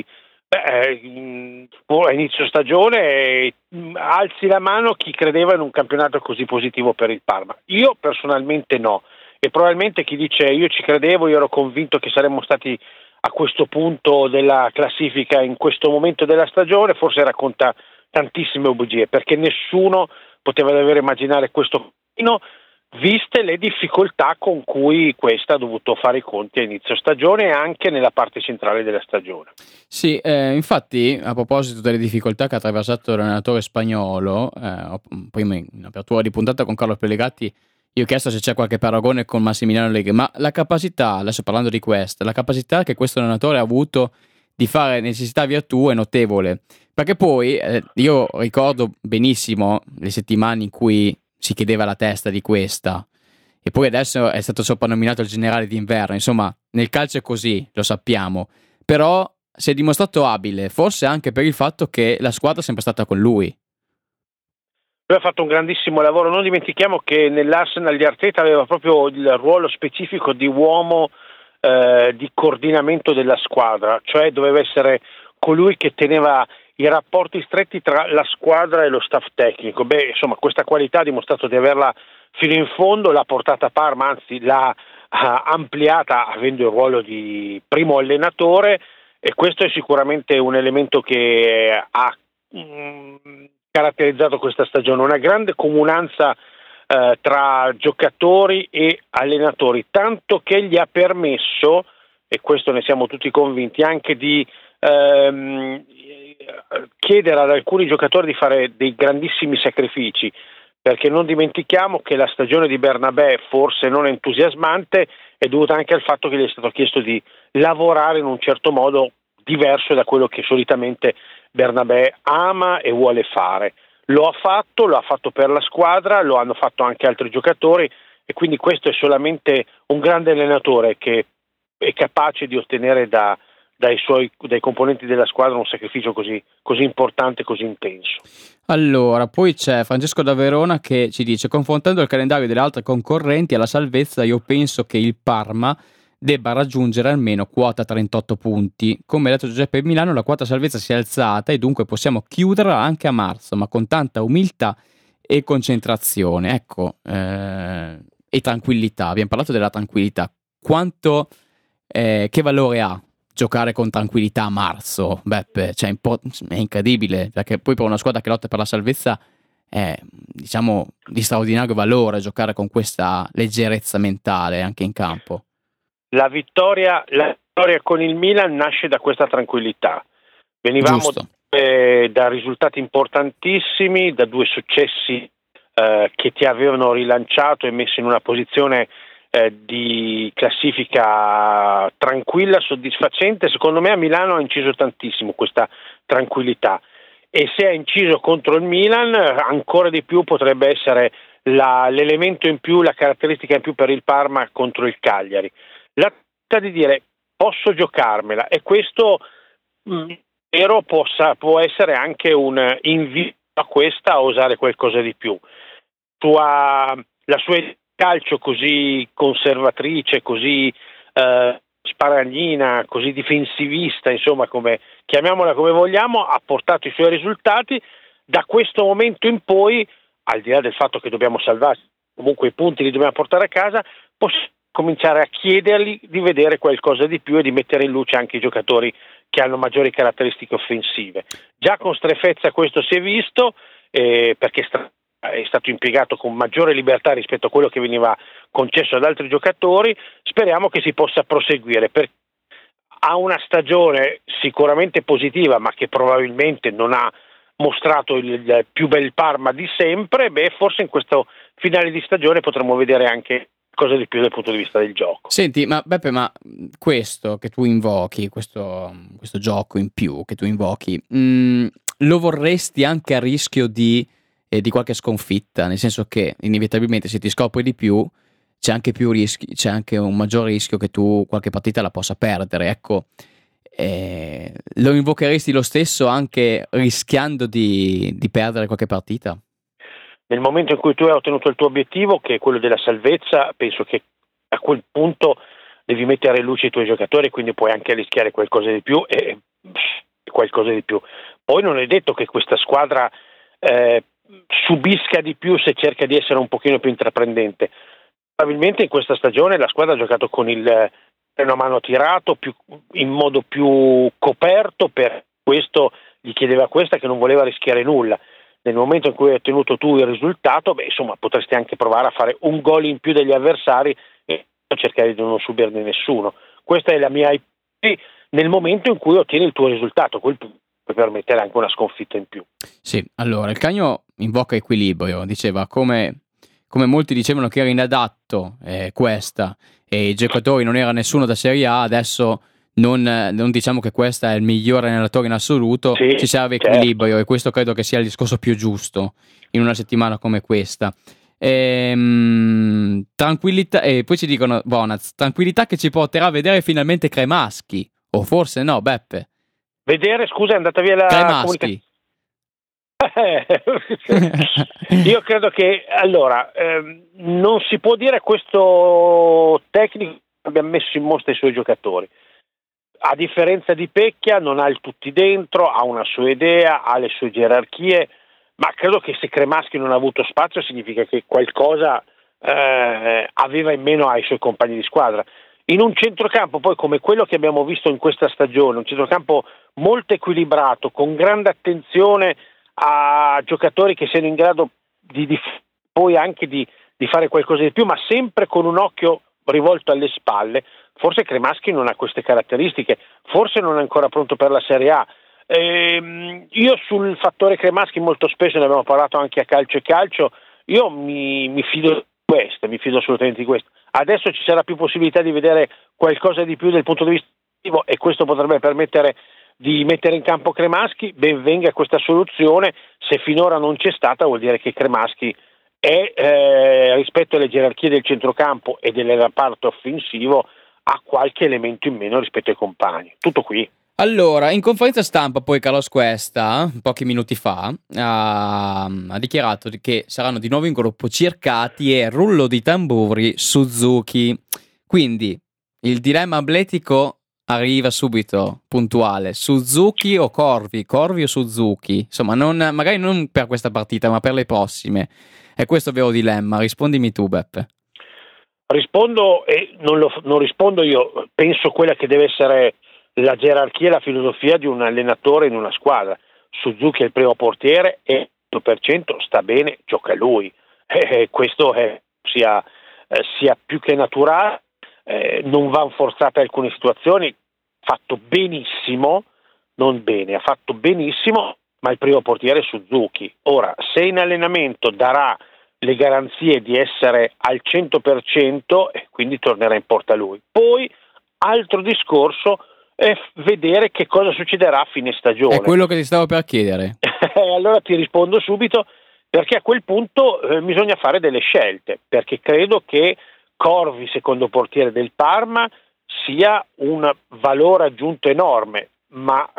A inizio stagione alzi la mano chi credeva in un campionato così positivo per il Parma. Io personalmente no, e probabilmente chi dice io ci credevo, io ero convinto che saremmo stati a questo punto della classifica in questo momento della stagione, forse racconta tantissime bugie, perché nessuno poteva davvero immaginare questo cammino, viste le difficoltà con cui questa ha dovuto fare i conti a inizio stagione e anche nella parte centrale della stagione. Sì, infatti a proposito delle difficoltà che ha attraversato l'allenatore spagnolo, prima in apertura di puntata con Carlo Pellegatti io ho chiesto se c'è qualche paragone con Massimiliano Allegri, ma la capacità, adesso parlando di questa, la capacità che questo allenatore ha avuto di fare necessità virtù è notevole, perché poi io ricordo benissimo le settimane in cui si chiedeva la testa di questa, e poi adesso è stato soprannominato il generale d'inverno. Insomma, nel calcio è così, lo sappiamo, però si è dimostrato abile, forse anche per il fatto che la squadra è sempre stata con lui. Lui ha fatto un grandissimo lavoro, non dimentichiamo che nell'Arsenal di Arteta aveva proprio il ruolo specifico di uomo di coordinamento della squadra, cioè doveva essere colui che teneva i rapporti stretti tra la squadra e lo staff tecnico. Insomma, questa qualità ha dimostrato di averla fino in fondo, l'ha portata a Parma, anzi l'ha ampliata avendo il ruolo di primo allenatore, e questo è sicuramente un elemento che ha caratterizzato questa stagione, una grande comunanza tra giocatori e allenatori, tanto che gli ha permesso, e questo ne siamo tutti convinti, anche di chiedere ad alcuni giocatori di fare dei grandissimi sacrifici, perché non dimentichiamo che la stagione di Bernabé, forse non entusiasmante, è dovuta anche al fatto che gli è stato chiesto di lavorare in un certo modo diverso da quello che solitamente Bernabé ama e vuole fare. Lo ha fatto per la squadra, lo hanno fatto anche altri giocatori, e quindi questo è solamente un grande allenatore che è capace di ottenere dai componenti della squadra un sacrificio così importante, così intenso. Allora, poi c'è Francesco da Verona che ci dice: confrontando il calendario delle altre concorrenti alla salvezza, io penso che il Parma debba raggiungere almeno quota 38 punti. Come ha detto Giuseppe Milano, la quota salvezza si è alzata e dunque possiamo chiuderla anche a marzo, ma con tanta umiltà e concentrazione, ecco, e tranquillità. Abbiamo parlato della tranquillità. Quanto, che valore ha giocare con tranquillità a marzo, Beppe? Cioè, è incredibile, perché poi per una squadra che lotta per la salvezza è, diciamo, di straordinario valore giocare con questa leggerezza mentale anche in campo. La vittoria con il Milan nasce da questa tranquillità. Venivamo da risultati importantissimi, da due successi che ti avevano rilanciato e messo in una posizione di classifica tranquilla, soddisfacente. Secondo me a Milano ha inciso tantissimo questa tranquillità, e se ha inciso contro il Milan ancora di più potrebbe essere l'elemento in più, la caratteristica in più per il Parma contro il Cagliari. La di dire posso giocarmela, e questo spero può essere anche un invito a questa a osare qualcosa di più. La sua calcio così conservatrice, così sparagnina, così difensivista, insomma, chiamiamola come vogliamo, ha portato i suoi risultati. Da questo momento in poi, al di là del fatto che dobbiamo salvare, comunque i punti li dobbiamo portare a casa, possiamo cominciare a chiedergli di vedere qualcosa di più e di mettere in luce anche i giocatori che hanno maggiori caratteristiche offensive. Già con Strefezza questo si è visto, perché è stato impiegato con maggiore libertà rispetto a quello che veniva concesso ad altri giocatori. Speriamo che si possa proseguire, perché ha una stagione sicuramente positiva, ma che probabilmente non ha mostrato il più bel Parma di sempre. Forse in questo finale di stagione potremo vedere anche cosa di più dal punto di vista del gioco. Senti, ma Beppe, questo che tu invochi, questo gioco in più che tu invochi, lo vorresti anche a rischio di qualche sconfitta? Nel senso che inevitabilmente se ti scopri di più c'è anche più rischi, c'è anche un maggior rischio che tu qualche partita la possa perdere, ecco. Lo invocheresti lo stesso anche rischiando di perdere qualche partita? Nel momento in cui tu hai ottenuto il tuo obiettivo, che è quello della salvezza, penso che a quel punto devi mettere in luce i tuoi giocatori, quindi puoi anche rischiare qualcosa di più, e qualcosa di più. Poi non è detto che questa squadra subisca di più se cerca di essere un pochino più intraprendente. Probabilmente in questa stagione la squadra ha giocato con il freno a mano tirato, in modo più coperto, per questo gli chiedeva questa, che non voleva rischiare nulla. Nel momento in cui hai ottenuto tu il risultato, potresti anche provare a fare un gol in più degli avversari e cercare di non subirne nessuno. Questa è la mia ipotesi nel momento in cui ottieni il tuo risultato, quel può permettere anche una sconfitta in più. Sì, allora il Cagno invoca equilibrio, diceva come molti dicevano che era inadatto questa, e i giocatori non era nessuno da Serie A, adesso non diciamo che questa è il migliore allenatore in assoluto, sì, ci serve equilibrio, e questo credo che sia il discorso più giusto in una settimana come questa. Tranquillità, e poi ci dicono Bonaz, tranquillità che ci porterà a vedere finalmente Cremaschi, o forse no, Beppe? Vedere, scusa, è andata via la Cremaschi. Io credo che non si può dire questo tecnico abbia messo in mostra i suoi giocatori. A differenza di Pecchia non ha il tutti dentro, ha una sua idea, ha le sue gerarchie, ma credo che se Cremaschi non ha avuto spazio significa che qualcosa aveva in meno ai suoi compagni di squadra. In un centrocampo poi come quello che abbiamo visto in questa stagione, un centrocampo molto equilibrato, con grande attenzione a giocatori che siano in grado poi anche di fare qualcosa di più, ma sempre con un occhio rivolto alle spalle. Forse Cremaschi non ha queste caratteristiche, forse non è ancora pronto per la Serie A. Io sul fattore Cremaschi molto spesso, ne abbiamo parlato anche a Calcio e Calcio, io mi fido di questo, mi fido assolutamente di questo. Adesso ci sarà più possibilità di vedere qualcosa di più dal punto di vista attivo, e questo potrebbe permettere di mettere in campo Cremaschi. Ben venga questa soluzione, se finora non c'è stata vuol dire che Cremaschi è rispetto alle gerarchie del centrocampo e del reparto offensivo ha qualche elemento in meno rispetto ai compagni. Tutto qui. Allora, in conferenza stampa poi Carlos Cuesta, pochi minuti fa, ha dichiarato che saranno di nuovo in gruppo cercati e rullo di tamburi Suzuki. Quindi il dilemma atletico arriva subito, puntuale. Suzuki o Corvi? Corvi o Suzuki? Insomma, magari non per questa partita, ma per le prossime. È questo il vero dilemma. Rispondimi tu, Beppe. Rispondo, e non rispondo io, penso quella che deve essere la gerarchia e la filosofia di un allenatore in una squadra. Suzuki è il primo portiere e 100% sta bene, gioca lui. Questo sia più che naturale, non va forzate alcune situazioni, fatto benissimo, non bene, ha fatto benissimo, ma il primo portiere è Suzuki. Ora, se in allenamento darà le garanzie di essere al 100%, quindi tornerà in porta lui. Poi, altro discorso è vedere che cosa succederà a fine stagione. È quello che ti stavo per chiedere. Allora ti rispondo subito, perché a quel punto bisogna fare delle scelte, perché credo che Corvi, secondo portiere del Parma, sia un valore aggiunto enorme, ma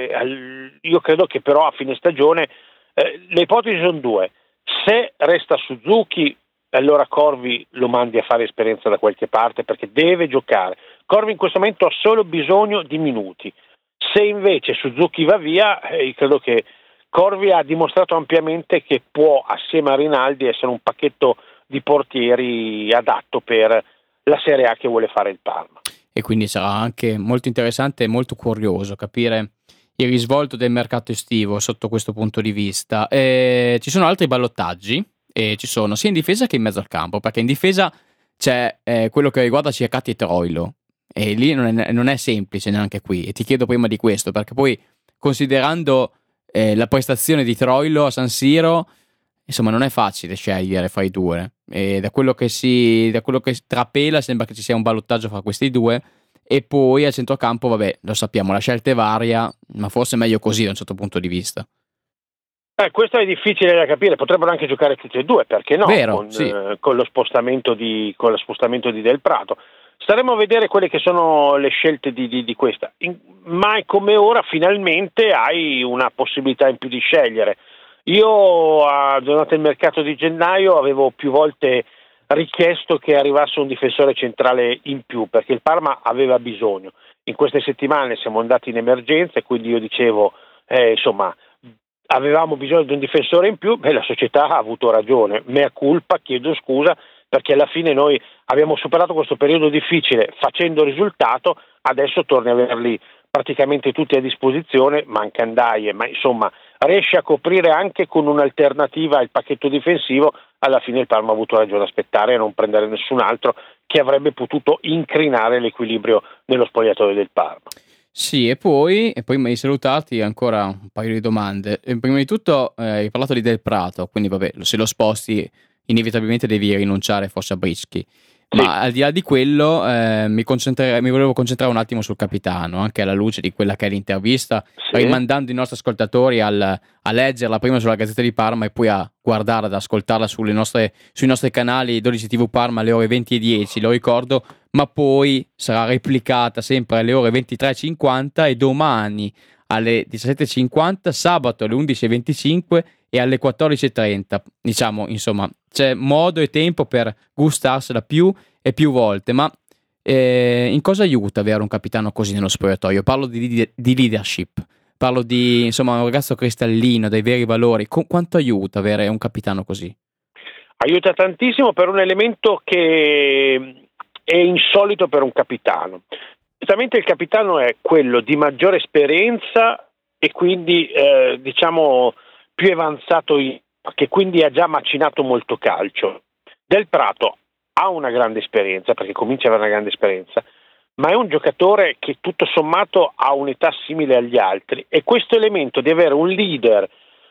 io credo che però a fine stagione le ipotesi sono due. Se resta Suzuki, allora Corvi lo mandi a fare esperienza da qualche parte, perché deve giocare. Corvi in questo momento ha solo bisogno di minuti. Se invece Suzuki va via, credo che Corvi ha dimostrato ampiamente che può, assieme a Rinaldi, essere un pacchetto di portieri adatto per la Serie A che vuole fare il Parma. E quindi sarà anche molto interessante e molto curioso capire il risvolto del mercato estivo sotto questo punto di vista. Ci sono altri ballottaggi, e ci sono sia in difesa che in mezzo al campo, perché in difesa c'è quello che riguarda Cecatti e Troilo, e lì non è semplice neanche qui, e ti chiedo prima di questo, perché poi considerando la prestazione di Troilo a San Siro, insomma non è facile scegliere fra i due, e da quello che trapela sembra che ci sia un ballottaggio fra questi due. E poi al centrocampo, vabbè, lo sappiamo, la scelta è varia, ma forse è meglio così da un certo punto di vista. Questo è difficile da capire, potrebbero anche giocare tutti e due, perché no? Vero, con lo spostamento di Del Prato. Staremo a vedere quelle che sono le scelte di questa, ma come ora finalmente hai una possibilità in più di scegliere. Io durante il mercato di gennaio avevo più volte richiesto che arrivasse un difensore centrale in più, perché il Parma aveva bisogno, in queste settimane siamo andati in emergenza e quindi io dicevo, insomma, avevamo bisogno di un difensore in più, la società ha avuto ragione, mea culpa, chiedo scusa, perché alla fine noi abbiamo superato questo periodo difficile facendo risultato, adesso torni a averli praticamente tutti a disposizione, manca Ndaye, ma insomma riesce a coprire anche con un'alternativa al pacchetto difensivo. Alla fine il Parma ha avuto ragione a aspettare e non prendere nessun altro che avrebbe potuto incrinare l'equilibrio nello spogliatoio del Parma. Sì, e poi mi hai salutati ancora un paio di domande. Prima di tutto hai parlato di Del Prato, quindi vabbè, se lo sposti inevitabilmente devi rinunciare forse a Brischi. Ma al di là di quello mi volevo concentrare un attimo sul capitano, anche alla luce di quella che è l'intervista, rimandando i nostri ascoltatori a leggerla prima sulla Gazzetta di Parma e poi a guardarla, ad ascoltarla sui nostri canali 12 TV Parma alle ore 20:10, lo ricordo, ma poi sarà replicata sempre alle ore 23:50 e domani alle 17:50, sabato alle 11:25 e alle 14:30. Diciamo, insomma, c'è modo e tempo per gustarsela più e più volte, ma in cosa aiuta avere un capitano così nello spogliatoio? Parlo di leadership, parlo di, insomma, un ragazzo cristallino, dei veri valori. Quanto aiuta avere un capitano così? Aiuta tantissimo per un elemento che è insolito per un capitano. Certamente il capitano è quello di maggiore esperienza e quindi diciamo più avanzato, che quindi ha già macinato molto calcio. Del Prato ha una grande esperienza, perché comincia ad avere una grande esperienza, ma è un giocatore che tutto sommato ha un'età simile agli altri, e questo elemento di avere un leader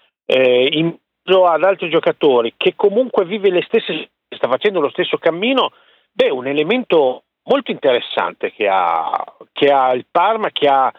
in mezzo ad altri giocatori che comunque vive le stesse, sta facendo lo stesso cammino, è un elemento molto interessante che ha il Parma, che ha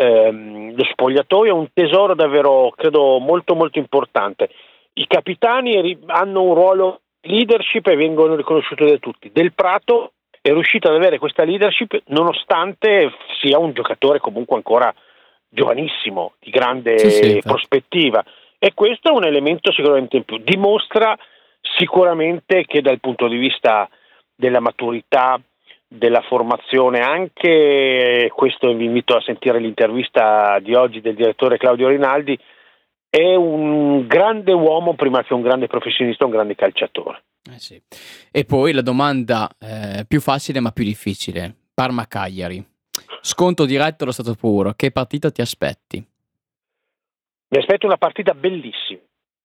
lo spogliatoio, è un tesoro davvero, credo, molto molto importante. I capitani hanno un ruolo leadership e vengono riconosciuti da tutti. Del Prato è riuscito ad avere questa leadership nonostante sia un giocatore comunque ancora giovanissimo, di grande prospettiva, e questo è un elemento sicuramente in più. Dimostra sicuramente che dal punto di vista della maturità, della formazione, anche questo vi invito a sentire l'intervista di oggi del direttore Claudio Rinaldi, è un grande uomo prima che un grande professionista, un grande calciatore. Sì. E poi la domanda più facile ma più difficile: Parma-Cagliari, scontro diretto allo stato puro, che partita ti aspetti? Mi aspetto una partita bellissima,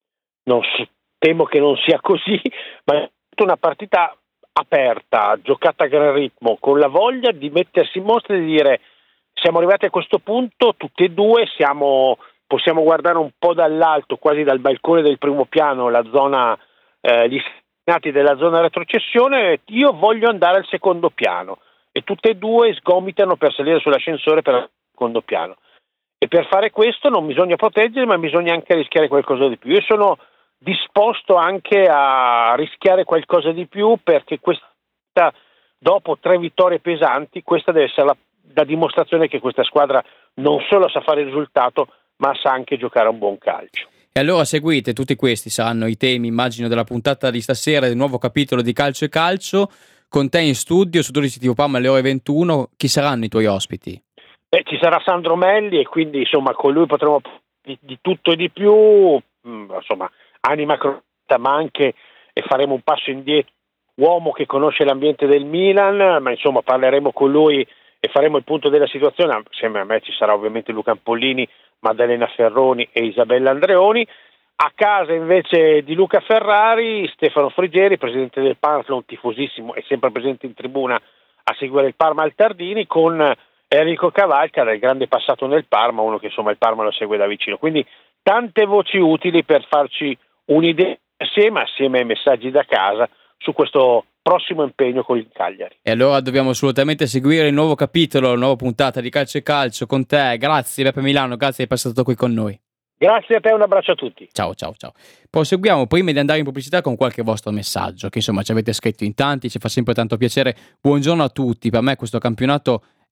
temo che non sia così, ma è una partita aperta, giocata a gran ritmo, con la voglia di mettersi in mostra e di dire: siamo arrivati a questo punto, tutti e due possiamo guardare un po' dall'alto, quasi dal balcone del primo piano, la zona, gli scalinati della zona retrocessione. Io voglio andare al secondo piano, e tutte e due sgomitano per salire sull'ascensore per il secondo piano, e per fare questo non bisogna proteggere, ma bisogna anche rischiare qualcosa di più. Io sono disposto anche a rischiare qualcosa di più, perché questa, dopo 3 vittorie pesanti, questa deve essere la dimostrazione che questa squadra non solo sa fare il risultato, ma sa anche giocare a un buon calcio. E allora seguite, tutti questi saranno i temi, immagino, della puntata di stasera del nuovo capitolo di Calcio e Calcio. Con te in studio su 12 TV Parma alle ore 21, chi saranno i tuoi ospiti? Ci sarà Sandro Melli, e quindi insomma con lui potremo di tutto e di più, insomma anima crotta, ma anche, e faremo un passo indietro, uomo che conosce l'ambiente del Milan, ma insomma parleremo con lui e faremo il punto della situazione. Assieme a me ci sarà ovviamente Luca Ampollini, Maddalena Ferroni e Isabella Andreoni. A casa invece di Luca Ferrari, Stefano Frigeri, presidente del Parma, un tifosissimo e sempre presente in tribuna a seguire il Parma al Tardini, con Enrico Cavalca, del grande passato nel Parma, uno che insomma il Parma lo segue da vicino. Quindi tante voci utili per farci un'idea assieme ai messaggi da casa su questo prossimo impegno con il Cagliari. E allora dobbiamo assolutamente seguire il nuovo capitolo, la nuova puntata di Calcio e Calcio con te. Grazie Beppe Milano, grazie di essere stato qui con noi. Grazie a te, un abbraccio a tutti. Ciao. Proseguiamo prima di andare in pubblicità con qualche vostro messaggio, che insomma ci avete scritto in tanti, ci fa sempre tanto piacere. Buongiorno a tutti, per me questo campionato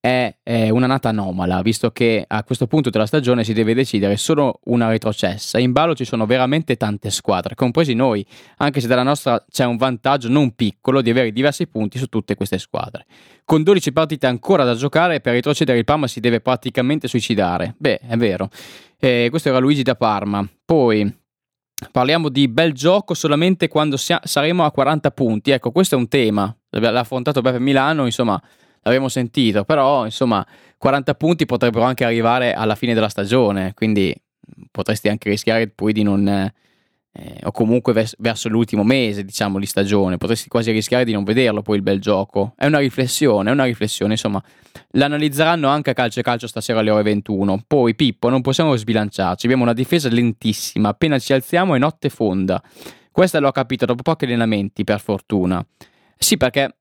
è un'annata anomala, visto che a questo punto della stagione si deve decidere solo una retrocessa. In ballo ci sono veramente tante squadre, compresi noi, anche se dalla nostra c'è un vantaggio non piccolo di avere diversi punti su tutte queste squadre. Con 12 partite ancora da giocare, per retrocedere il Parma si deve praticamente suicidare. Beh, è vero. Questo era Luigi da Parma. Poi parliamo di bel gioco solamente quando saremo a 40 punti. Ecco, questo è un tema. L'ha affrontato Beppe Milano, insomma, l'abbiamo sentito, però insomma 40 punti potrebbero anche arrivare alla fine della stagione, quindi potresti anche rischiare poi di non o comunque verso l'ultimo mese, diciamo, di stagione, potresti quasi rischiare di non vederlo poi il bel gioco. È una riflessione, insomma, l'analizzeranno anche a Calcio e Calcio stasera alle ore 21. Poi Pippo, non possiamo sbilanciarci, abbiamo una difesa lentissima, appena ci alziamo è notte fonda. Questa l'ho capito dopo pochi allenamenti, per fortuna. Sì, perché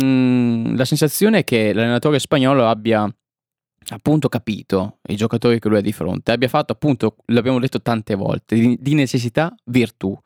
la sensazione è che l'allenatore spagnolo abbia appunto capito i giocatori che lui ha di fronte, abbia fatto, appunto, l'abbiamo detto tante volte, di necessità virtù,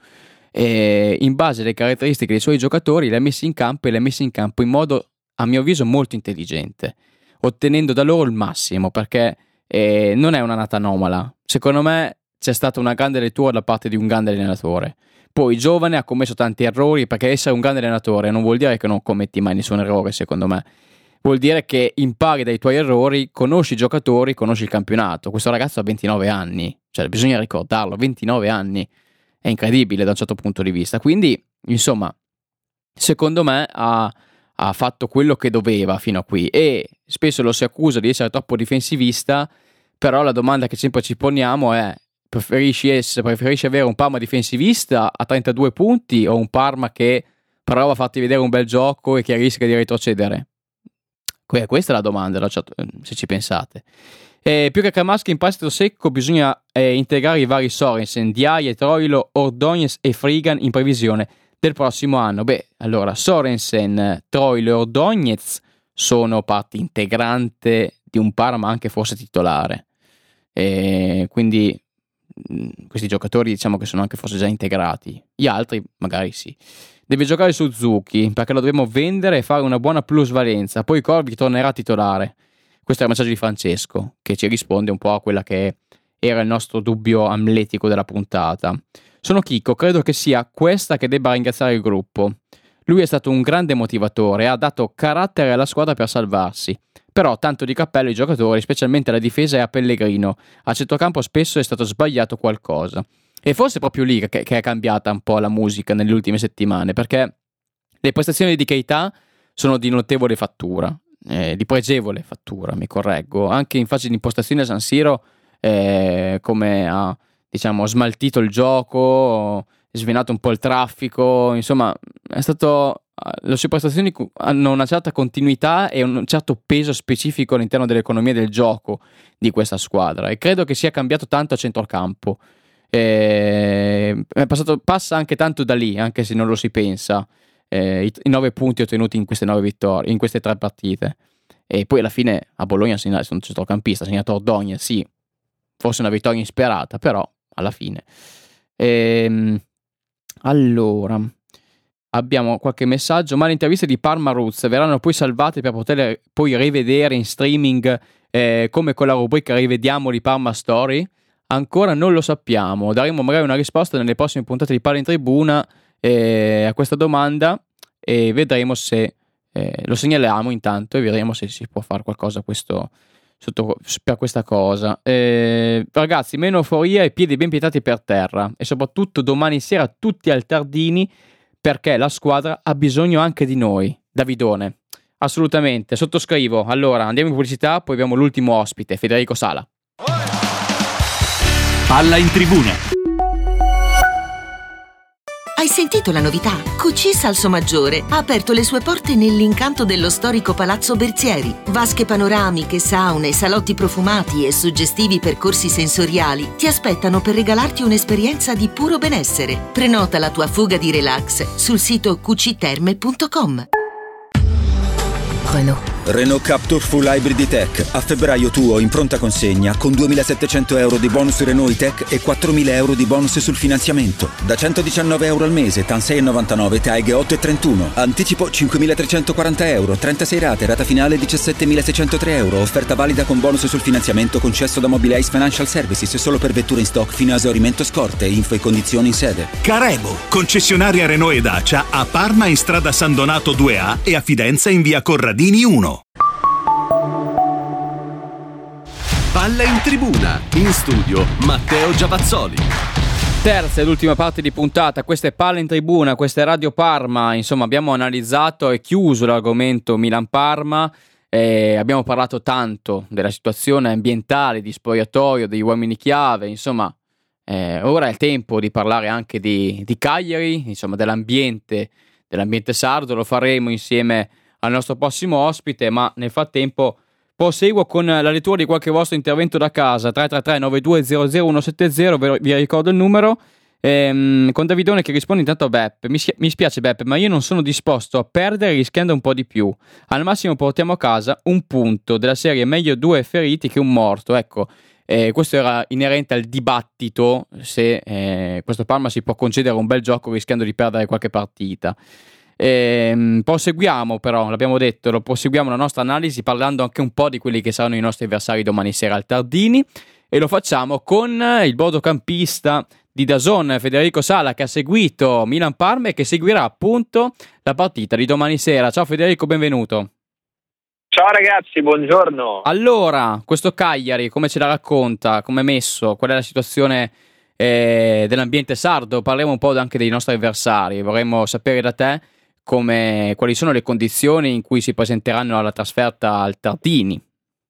e in base alle caratteristiche dei suoi giocatori li ha messi in campo in modo, a mio avviso, molto intelligente, ottenendo da loro il massimo, perché non è un'annata anomala. Secondo me c'è stata una grande lettura da parte di un grande allenatore. Poi giovane, ha commesso tanti errori, perché essere un grande allenatore non vuol dire che non commetti mai nessun errore, secondo me. Vuol dire che impari dai tuoi errori, conosci i giocatori, conosci il campionato. Questo ragazzo ha 29 anni, cioè bisogna ricordarlo, 29 anni. È incredibile da un certo punto di vista. Quindi, insomma, secondo me ha fatto quello che doveva fino a qui, e spesso lo si accusa di essere troppo difensivista, però la domanda che sempre ci poniamo è: preferisci avere un Parma difensivista a 32 punti o un Parma che prova a farti vedere un bel gioco e che rischia di retrocedere? Questa è la domanda, se ci pensate. Più che Cremaschi in prestito secco bisogna integrare i vari Sorensen, Diaye, Troilo, Ordóñez e Frigan in previsione del prossimo anno. Beh, allora Sorensen, Troilo e Ordóñez sono parte integrante di un Parma anche forse titolare, quindi questi giocatori diciamo che sono anche forse già integrati. Gli altri magari sì. Deve giocare Suzuki perché lo dobbiamo vendere e fare una buona plusvalenza, poi Corvi tornerà titolare. Questo è il messaggio di Francesco, che ci risponde un po' a quella che era il nostro dubbio amletico della puntata. Sono Chicco, credo che sia questa che debba ringraziare il gruppo. Lui è stato un grande motivatore, ha dato carattere alla squadra per salvarsi. Però tanto di cappello ai giocatori, specialmente alla difesa e a Pellegrino. A centrocampo spesso è stato sbagliato qualcosa. E forse è proprio lì che è cambiata un po' la musica nelle ultime settimane, perché le prestazioni di Keita sono di notevole fattura, di pregevole fattura, mi correggo. Anche in fase di impostazione a San Siro, come ha, diciamo, smaltito il gioco, svenato un po' il traffico, insomma, è stato... Le sue prestazioni hanno una certa continuità e un certo peso specifico all'interno dell'economia del gioco di questa squadra, e credo che sia cambiato tanto a centrocampo. Passa anche tanto da lì, anche se non lo si pensa, i 9 punti ottenuti in queste 9 vittorie, in queste 3 partite, e poi alla fine a Bologna ha segnato un centrocampista, ha segnato Ordóñez, sì, forse una vittoria insperata, però alla fine. Allora abbiamo qualche messaggio. Ma le interviste di Parma Roots verranno poi salvate per poter poi rivedere in streaming, come con la rubrica Rivediamoli Parma Story? Ancora non lo sappiamo, daremo magari una risposta nelle prossime puntate di Palla in Tribuna a questa domanda, e vedremo se lo segnaliamo intanto e vedremo se si può fare qualcosa per questa cosa. Ragazzi, meno euforia e piedi ben piantati per terra, e soprattutto domani sera tutti al Tardini, perché la squadra ha bisogno anche di noi. Davidone, assolutamente, sottoscrivo. Allora andiamo in pubblicità, poi abbiamo l'ultimo ospite, Federico Sala. Palla in Tribuna. Hai sentito la novità? QC Salsomaggiore ha aperto le sue porte nell'incanto dello storico Palazzo Berzieri. Vasche panoramiche, saune, salotti profumati e suggestivi percorsi sensoriali ti aspettano per regalarti un'esperienza di puro benessere. Prenota la tua fuga di relax sul sito qcterme.com. Renault. Renault Captur Full Hybrid E-Tech. A febbraio tuo in pronta consegna con 2.700 euro di bonus Renault E-Tech e 4.000 euro di bonus sul finanziamento. Da 119 euro al mese, TAN 6,99, TAEG 8,31. Anticipo 5.340 euro, 36 rate, rata finale 17.603 euro. Offerta valida con bonus sul finanziamento concesso da Mobilize Financial Services solo per vetture in stock fino a esaurimento scorte. Info e condizioni in sede. Carebo, concessionaria Renault e Dacia a Parma in strada San Donato 2A e a Fidenza in via Corradini 1. Palla in tribuna, in studio Matteo Giavazzoli. Terza ed ultima parte di puntata, questa è Palla in Tribuna, questa è Radio Parma, insomma abbiamo analizzato e chiuso l'argomento Milan-Parma, abbiamo parlato tanto della situazione ambientale, di spogliatoio, degli uomini chiave, insomma ora è il tempo di parlare anche di Cagliari, insomma dell'ambiente sardo, lo faremo insieme al nostro prossimo ospite, ma nel frattempo proseguo con la lettura di qualche vostro intervento da casa. 333-9200-170, vi ricordo il numero, con Davidone che risponde intanto a Beppe. Mi spiace Beppe, ma io non sono disposto a perdere rischiando un po' di più. Al massimo portiamo a casa un punto, della serie meglio 2 feriti che un morto. Ecco, questo era inerente al dibattito se questo Parma si può concedere un bel gioco rischiando di perdere qualche partita. Proseguiamo però, l'abbiamo detto, proseguiamo la nostra analisi parlando anche un po' di quelli che saranno i nostri avversari domani sera al Tardini, e lo facciamo con il bordocampista di DAZN, Federico Sala, che ha seguito Milan-Parma e che seguirà appunto la partita di domani sera. Ciao Federico, benvenuto. Ciao ragazzi, buongiorno. Allora, questo Cagliari come ce la racconta, come è messo, qual è la situazione dell'ambiente sardo? Parliamo un po' anche dei nostri avversari, vorremmo sapere da te quali sono le condizioni in cui si presenteranno alla trasferta al Tardini.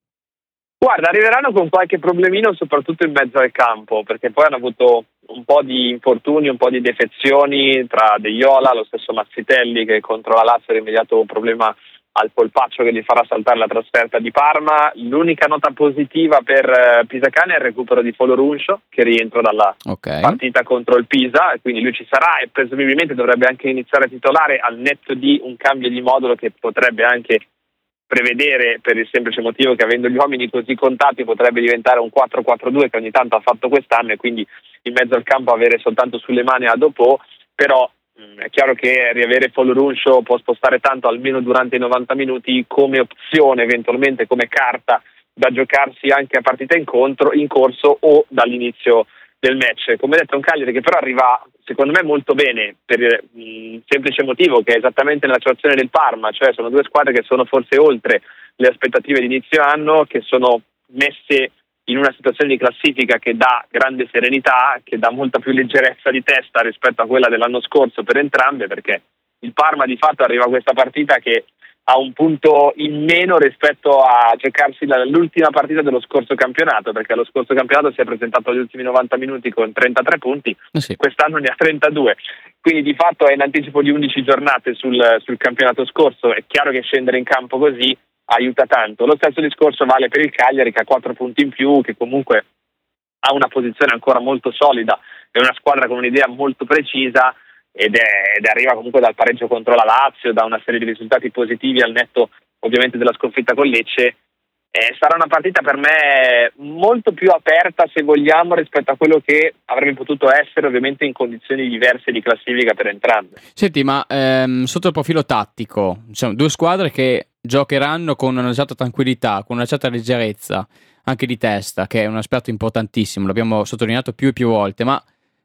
Guarda, arriveranno con qualche problemino soprattutto in mezzo al campo, perché poi hanno avuto un po' di infortuni, un po' di defezioni tra De Iola, lo stesso Mazzitelli che contro la Lazio ha rimediato un problema al polpaccio che gli farà saltare la trasferta di Parma. L'unica nota positiva per Pisacane è il recupero di Foloruncio, che rientra dalla partita contro il Pisa, e quindi lui ci sarà e presumibilmente dovrebbe anche iniziare a titolare, al netto di un cambio di modulo che potrebbe anche prevedere, per il semplice motivo che avendo gli uomini così contati potrebbe diventare un 4-4-2 che ogni tanto ha fatto quest'anno, e quindi in mezzo al campo avere soltanto sulle mani a Dopò. Però è chiaro che riavere Foloruncio può spostare tanto, almeno durante i 90 minuti, come opzione, eventualmente come carta da giocarsi anche a partita in corso o dall'inizio del match. Come detto, è un Cagliari che però arriva secondo me molto bene, per il semplice motivo che è esattamente nella situazione del Parma, cioè sono due squadre che sono forse oltre le aspettative di inizio anno, che sono messe in una situazione di classifica che dà grande serenità, che dà molta più leggerezza di testa rispetto a quella dell'anno scorso per entrambe, perché il Parma di fatto arriva a questa partita che ha un punto in meno rispetto a giocarsi l'ultima partita dello scorso campionato, perché lo scorso campionato si è presentato agli ultimi 90 minuti con 33 punti, quest'anno ne ha 32, quindi di fatto è in anticipo di 11 giornate sul campionato scorso. È chiaro che scendere in campo così aiuta tanto. Lo stesso discorso vale per il Cagliari, che ha 4 punti in più, che comunque ha una posizione ancora molto solida, è una squadra con un'idea molto precisa ed arriva comunque dal pareggio contro la Lazio, da una serie di risultati positivi al netto ovviamente della sconfitta con Lecce. Sarà una partita per me molto più aperta, se vogliamo, rispetto a quello che avrebbe potuto essere, ovviamente in condizioni diverse di classifica per entrambe. Senti, ma sotto il profilo tattico, diciamo, due squadre che giocheranno con una certa tranquillità, con una certa leggerezza anche di testa, che è un aspetto importantissimo, l'abbiamo sottolineato più e più volte, ma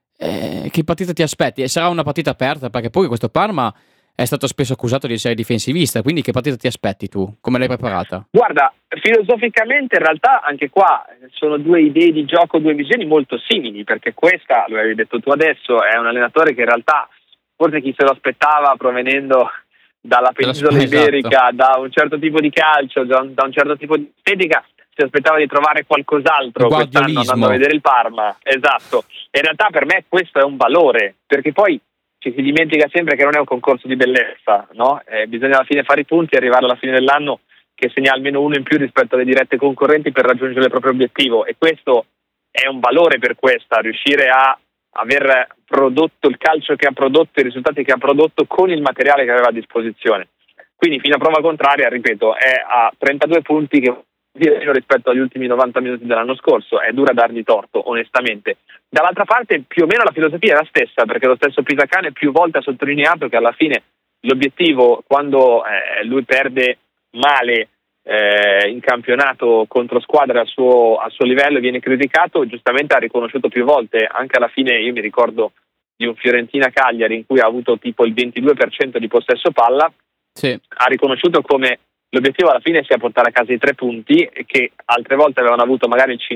che partita ti aspetti? E sarà una partita aperta? Perché poi questo Parma è stato spesso accusato di essere difensivista, quindi che partita ti aspetti tu? Come l'hai preparata? Guarda, filosoficamente in realtà anche qua sono due idee di gioco, due visioni molto simili, perché questa, lo avevi detto tu adesso, è un allenatore che in realtà forse chi se lo aspettava provenendo dalla penisola iberica, da un certo tipo di calcio, da un certo tipo di estetica, si aspettava di trovare qualcos'altro quest'anno andando a vedere il Parma. Esatto, e in realtà per me questo è un valore, perché poi ci si dimentica sempre che non è un concorso di bellezza, no? Bisogna alla fine fare i punti e arrivare alla fine dell'anno che segna almeno uno in più rispetto alle dirette concorrenti per raggiungere il proprio obiettivo, e questo è un valore per questa, riuscire a aver prodotto il calcio che ha prodotto, i risultati che ha prodotto con il materiale che aveva a disposizione. Quindi fino a prova contraria, ripeto, è a 32 punti che rispetto agli ultimi 90 minuti dell'anno scorso, è dura dargli torto onestamente. Dall'altra parte più o meno la filosofia è la stessa, perché lo stesso Pisacane più volte ha sottolineato che alla fine l'obiettivo, quando lui perde male in campionato contro squadre al suo livello, viene criticato, giustamente ha riconosciuto più volte, anche alla fine io mi ricordo di un Fiorentina-Cagliari in cui ha avuto tipo il 22% di possesso palla, sì. Ha riconosciuto come l'obiettivo alla fine sia portare a casa i 3 punti, e che altre volte avevano avuto magari il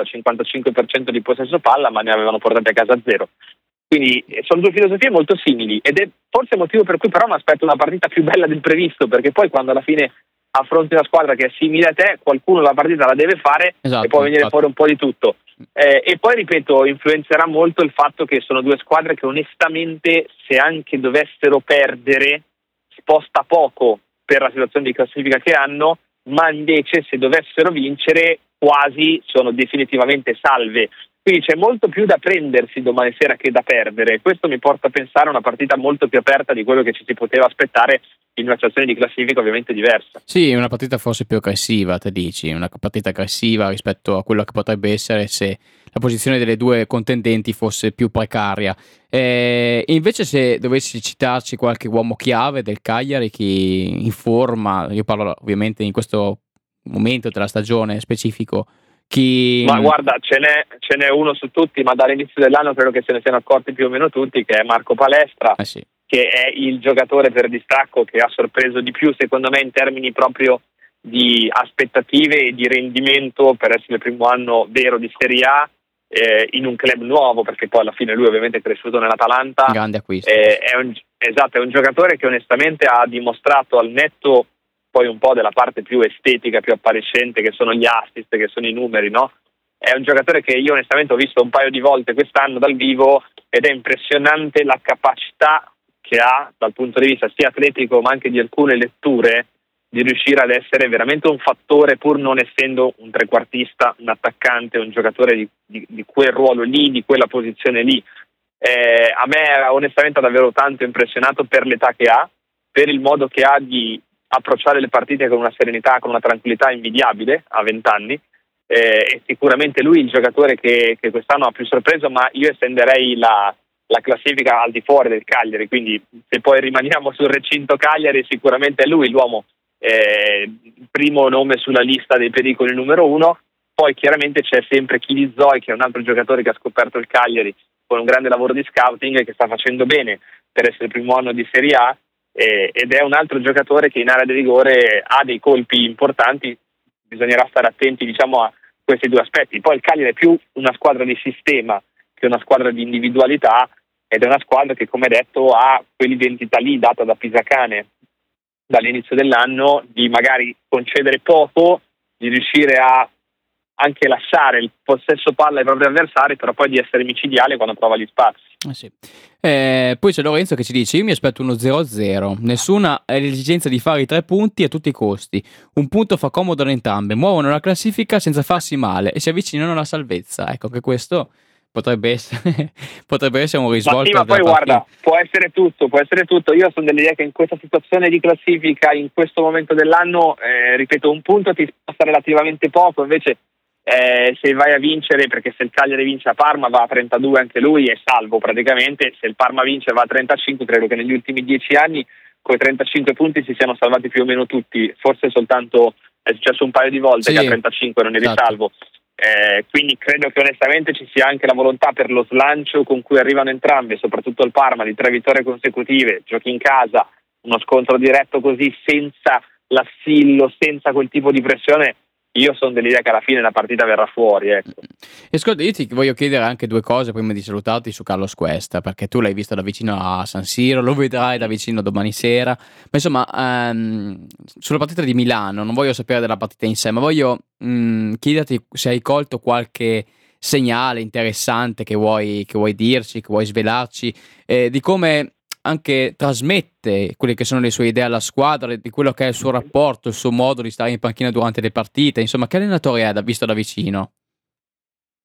50-55% di possesso palla, ma ne avevano portati a casa 0. Quindi sono due filosofie molto simili, ed è forse il motivo per cui però mi aspetto una partita più bella del previsto, perché poi quando alla fine affronti una squadra che è simile a te, qualcuno la partita la deve fare, esatto, e può venire fuori un po' di tutto. E poi ripeto, influenzerà molto il fatto che sono due squadre che onestamente, se anche dovessero perdere, sposta poco per la situazione di classifica che hanno, ma invece se dovessero vincere quasi sono definitivamente salve. Quindi c'è molto più da prendersi domani sera che da perdere. Questo mi porta a pensare a una partita molto più aperta di quello che ci si poteva aspettare in una situazione di classifica ovviamente diversa. Sì, una partita forse più aggressiva, te dici, una partita aggressiva rispetto a quello che potrebbe essere se la posizione delle due contendenti fosse più precaria. Invece, se dovessi citarci qualche uomo chiave del Cagliari, chi in forma, io parlo ovviamente in questo momento della stagione specifico, Ma guarda, ce n'è uno su tutti, ma dall'inizio dell'anno credo che se ne siano accorti più o meno tutti, che è Marco Palestra, sì. Che è il giocatore per distacco che ha sorpreso di più secondo me in termini proprio di aspettative e di rendimento per essere il primo anno vero di Serie A, in un club nuovo, perché poi alla fine lui ovviamente è cresciuto nell'Atalanta. Grande acquisto. È un giocatore che onestamente ha dimostrato, al netto poi un po' della parte più estetica, più appariscente, che sono gli assist, che sono i numeri, no? È un giocatore che io onestamente ho visto un paio di volte quest'anno dal vivo, ed è impressionante la capacità che ha dal punto di vista sia atletico ma anche di alcune letture, di riuscire ad essere veramente un fattore, pur non essendo un trequartista, un attaccante, un giocatore di quel ruolo lì, di quella posizione lì. A me onestamente ha davvero tanto impressionato per l'età che ha, per il modo che ha di approcciare le partite con una serenità, con una tranquillità invidiabile a 20 anni. E sicuramente lui il giocatore che quest'anno ha più sorpreso, ma io estenderei la classifica al di fuori del Cagliari, quindi se poi rimaniamo sul recinto Cagliari sicuramente è lui l'uomo, il primo nome sulla lista dei pericoli numero 1. Poi chiaramente c'è sempre Chilizoi, che è un altro giocatore che ha scoperto il Cagliari con un grande lavoro di scouting, che sta facendo bene per essere il primo anno di Serie A, ed è un altro giocatore che in area di rigore ha dei colpi importanti. Bisognerà stare attenti, diciamo, a questi due aspetti. Poi il Cagliari è più una squadra di sistema che una squadra di individualità, ed è una squadra che, come detto, ha quell'identità lì data da Pisacane dall'inizio dell'anno, di magari concedere poco, di riuscire a anche lasciare il possesso palla ai propri avversari, però poi di essere micidiale quando trova gli spazi. Sì. Poi c'è Lorenzo che ci dice: io mi aspetto uno 0-0, nessuna è l'esigenza di fare i 3 punti a tutti i costi, un punto fa comodo ad entrambe, muovono la classifica senza farsi male e si avvicinano alla salvezza. Ecco che questo potrebbe essere un risvolto. Ma poi guarda, può essere tutto. Io sono dell'idea che in questa situazione di classifica, in questo momento dell'anno, ripeto, un punto ti sposta relativamente poco, invece se vai a vincere, perché se il Cagliari vince a Parma va a 32 anche lui, è salvo praticamente. Se il Parma vince va a 35, credo che negli ultimi 10 anni con i 35 punti si siano salvati più o meno tutti, forse soltanto è successo un paio di volte che a 35 non eri salvo. Quindi credo che onestamente ci sia anche la volontà per lo slancio con cui arrivano entrambi, soprattutto il Parma, di 3 vittorie consecutive, giochi in casa, uno scontro diretto così, senza l'assillo, senza quel tipo di pressione. Io sono dell'idea che alla fine la partita verrà fuori, ecco. E ascolta, io ti voglio chiedere anche 2 cose prima di salutarti su Carlos Cuesta, perché tu l'hai visto da vicino a San Siro, lo vedrai da vicino domani sera, ma insomma sulla partita di Milano non voglio sapere della partita in sé, ma voglio chiederti se hai colto qualche segnale interessante che vuoi dirci, che vuoi svelarci, di come anche trasmette quelle che sono le sue idee alla squadra, di quello che è il suo rapporto, il suo modo di stare in panchina durante le partite. Insomma, che allenatore è visto da vicino?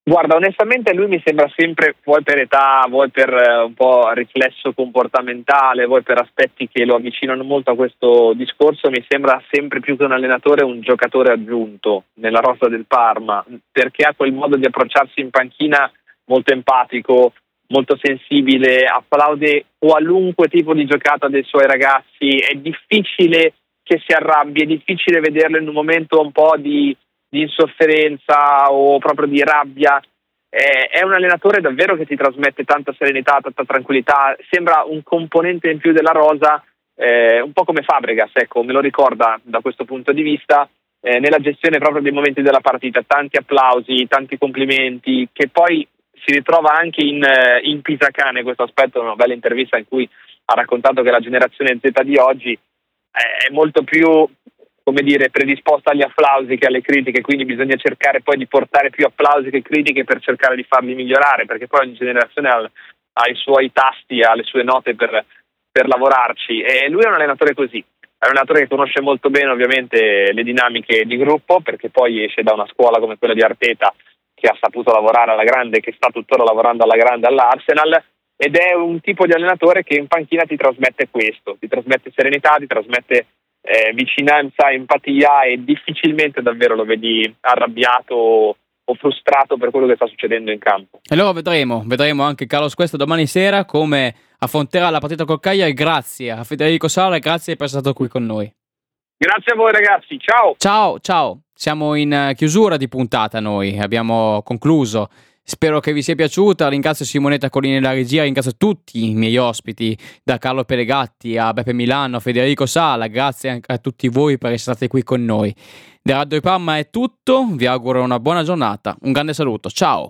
Guarda, onestamente lui mi sembra sempre, vuoi per età, vuoi per un po' riflesso comportamentale, vuoi per aspetti che lo avvicinano molto a questo discorso, mi sembra sempre più che un allenatore un giocatore aggiunto nella rosa del Parma, perché ha quel modo di approcciarsi in panchina molto empatico, molto sensibile, applaude qualunque tipo di giocata dei suoi ragazzi, è difficile che si arrabbi, è difficile vederlo in un momento un po' di insofferenza o proprio di rabbia. È un allenatore davvero che ti trasmette tanta serenità, tanta tranquillità, sembra un componente in più della rosa, un po' come Fabregas, ecco, me lo ricorda da questo punto di vista, nella gestione proprio dei momenti della partita, tanti applausi, tanti complimenti, che poi si ritrova anche in Pisacane. Questo aspetto è una bella intervista in cui ha raccontato che la generazione Z di oggi è molto più, come dire, predisposta agli applausi che alle critiche, quindi bisogna cercare poi di portare più applausi che critiche per cercare di farli migliorare, perché poi ogni generazione ha i suoi tasti, ha le sue note per lavorarci, e lui è un allenatore così, è un allenatore che conosce molto bene ovviamente le dinamiche di gruppo, perché poi esce da una scuola come quella di Arteta, che ha saputo lavorare alla grande, che sta tuttora lavorando alla grande all'Arsenal, ed è un tipo di allenatore che in panchina ti trasmette questo, ti trasmette serenità, ti trasmette vicinanza, empatia, e difficilmente davvero lo vedi arrabbiato o frustrato per quello che sta succedendo in campo. E allora vedremo anche Carlos Cuesta domani sera come affronterà la partita col Cagliari. Grazie a Federico Sala e grazie per essere stato qui con noi. Grazie a voi ragazzi, ciao. Siamo in chiusura di puntata, noi abbiamo concluso. Spero che vi sia piaciuta. Ringrazio Simonetta Colini della regia, ringrazio tutti i miei ospiti, da Carlo Pelegatti a Beppe Milano, a Federico Sala. Grazie anche a tutti voi per essere stati qui con noi. Da Radio Parma è tutto, vi auguro una buona giornata, un grande saluto, ciao.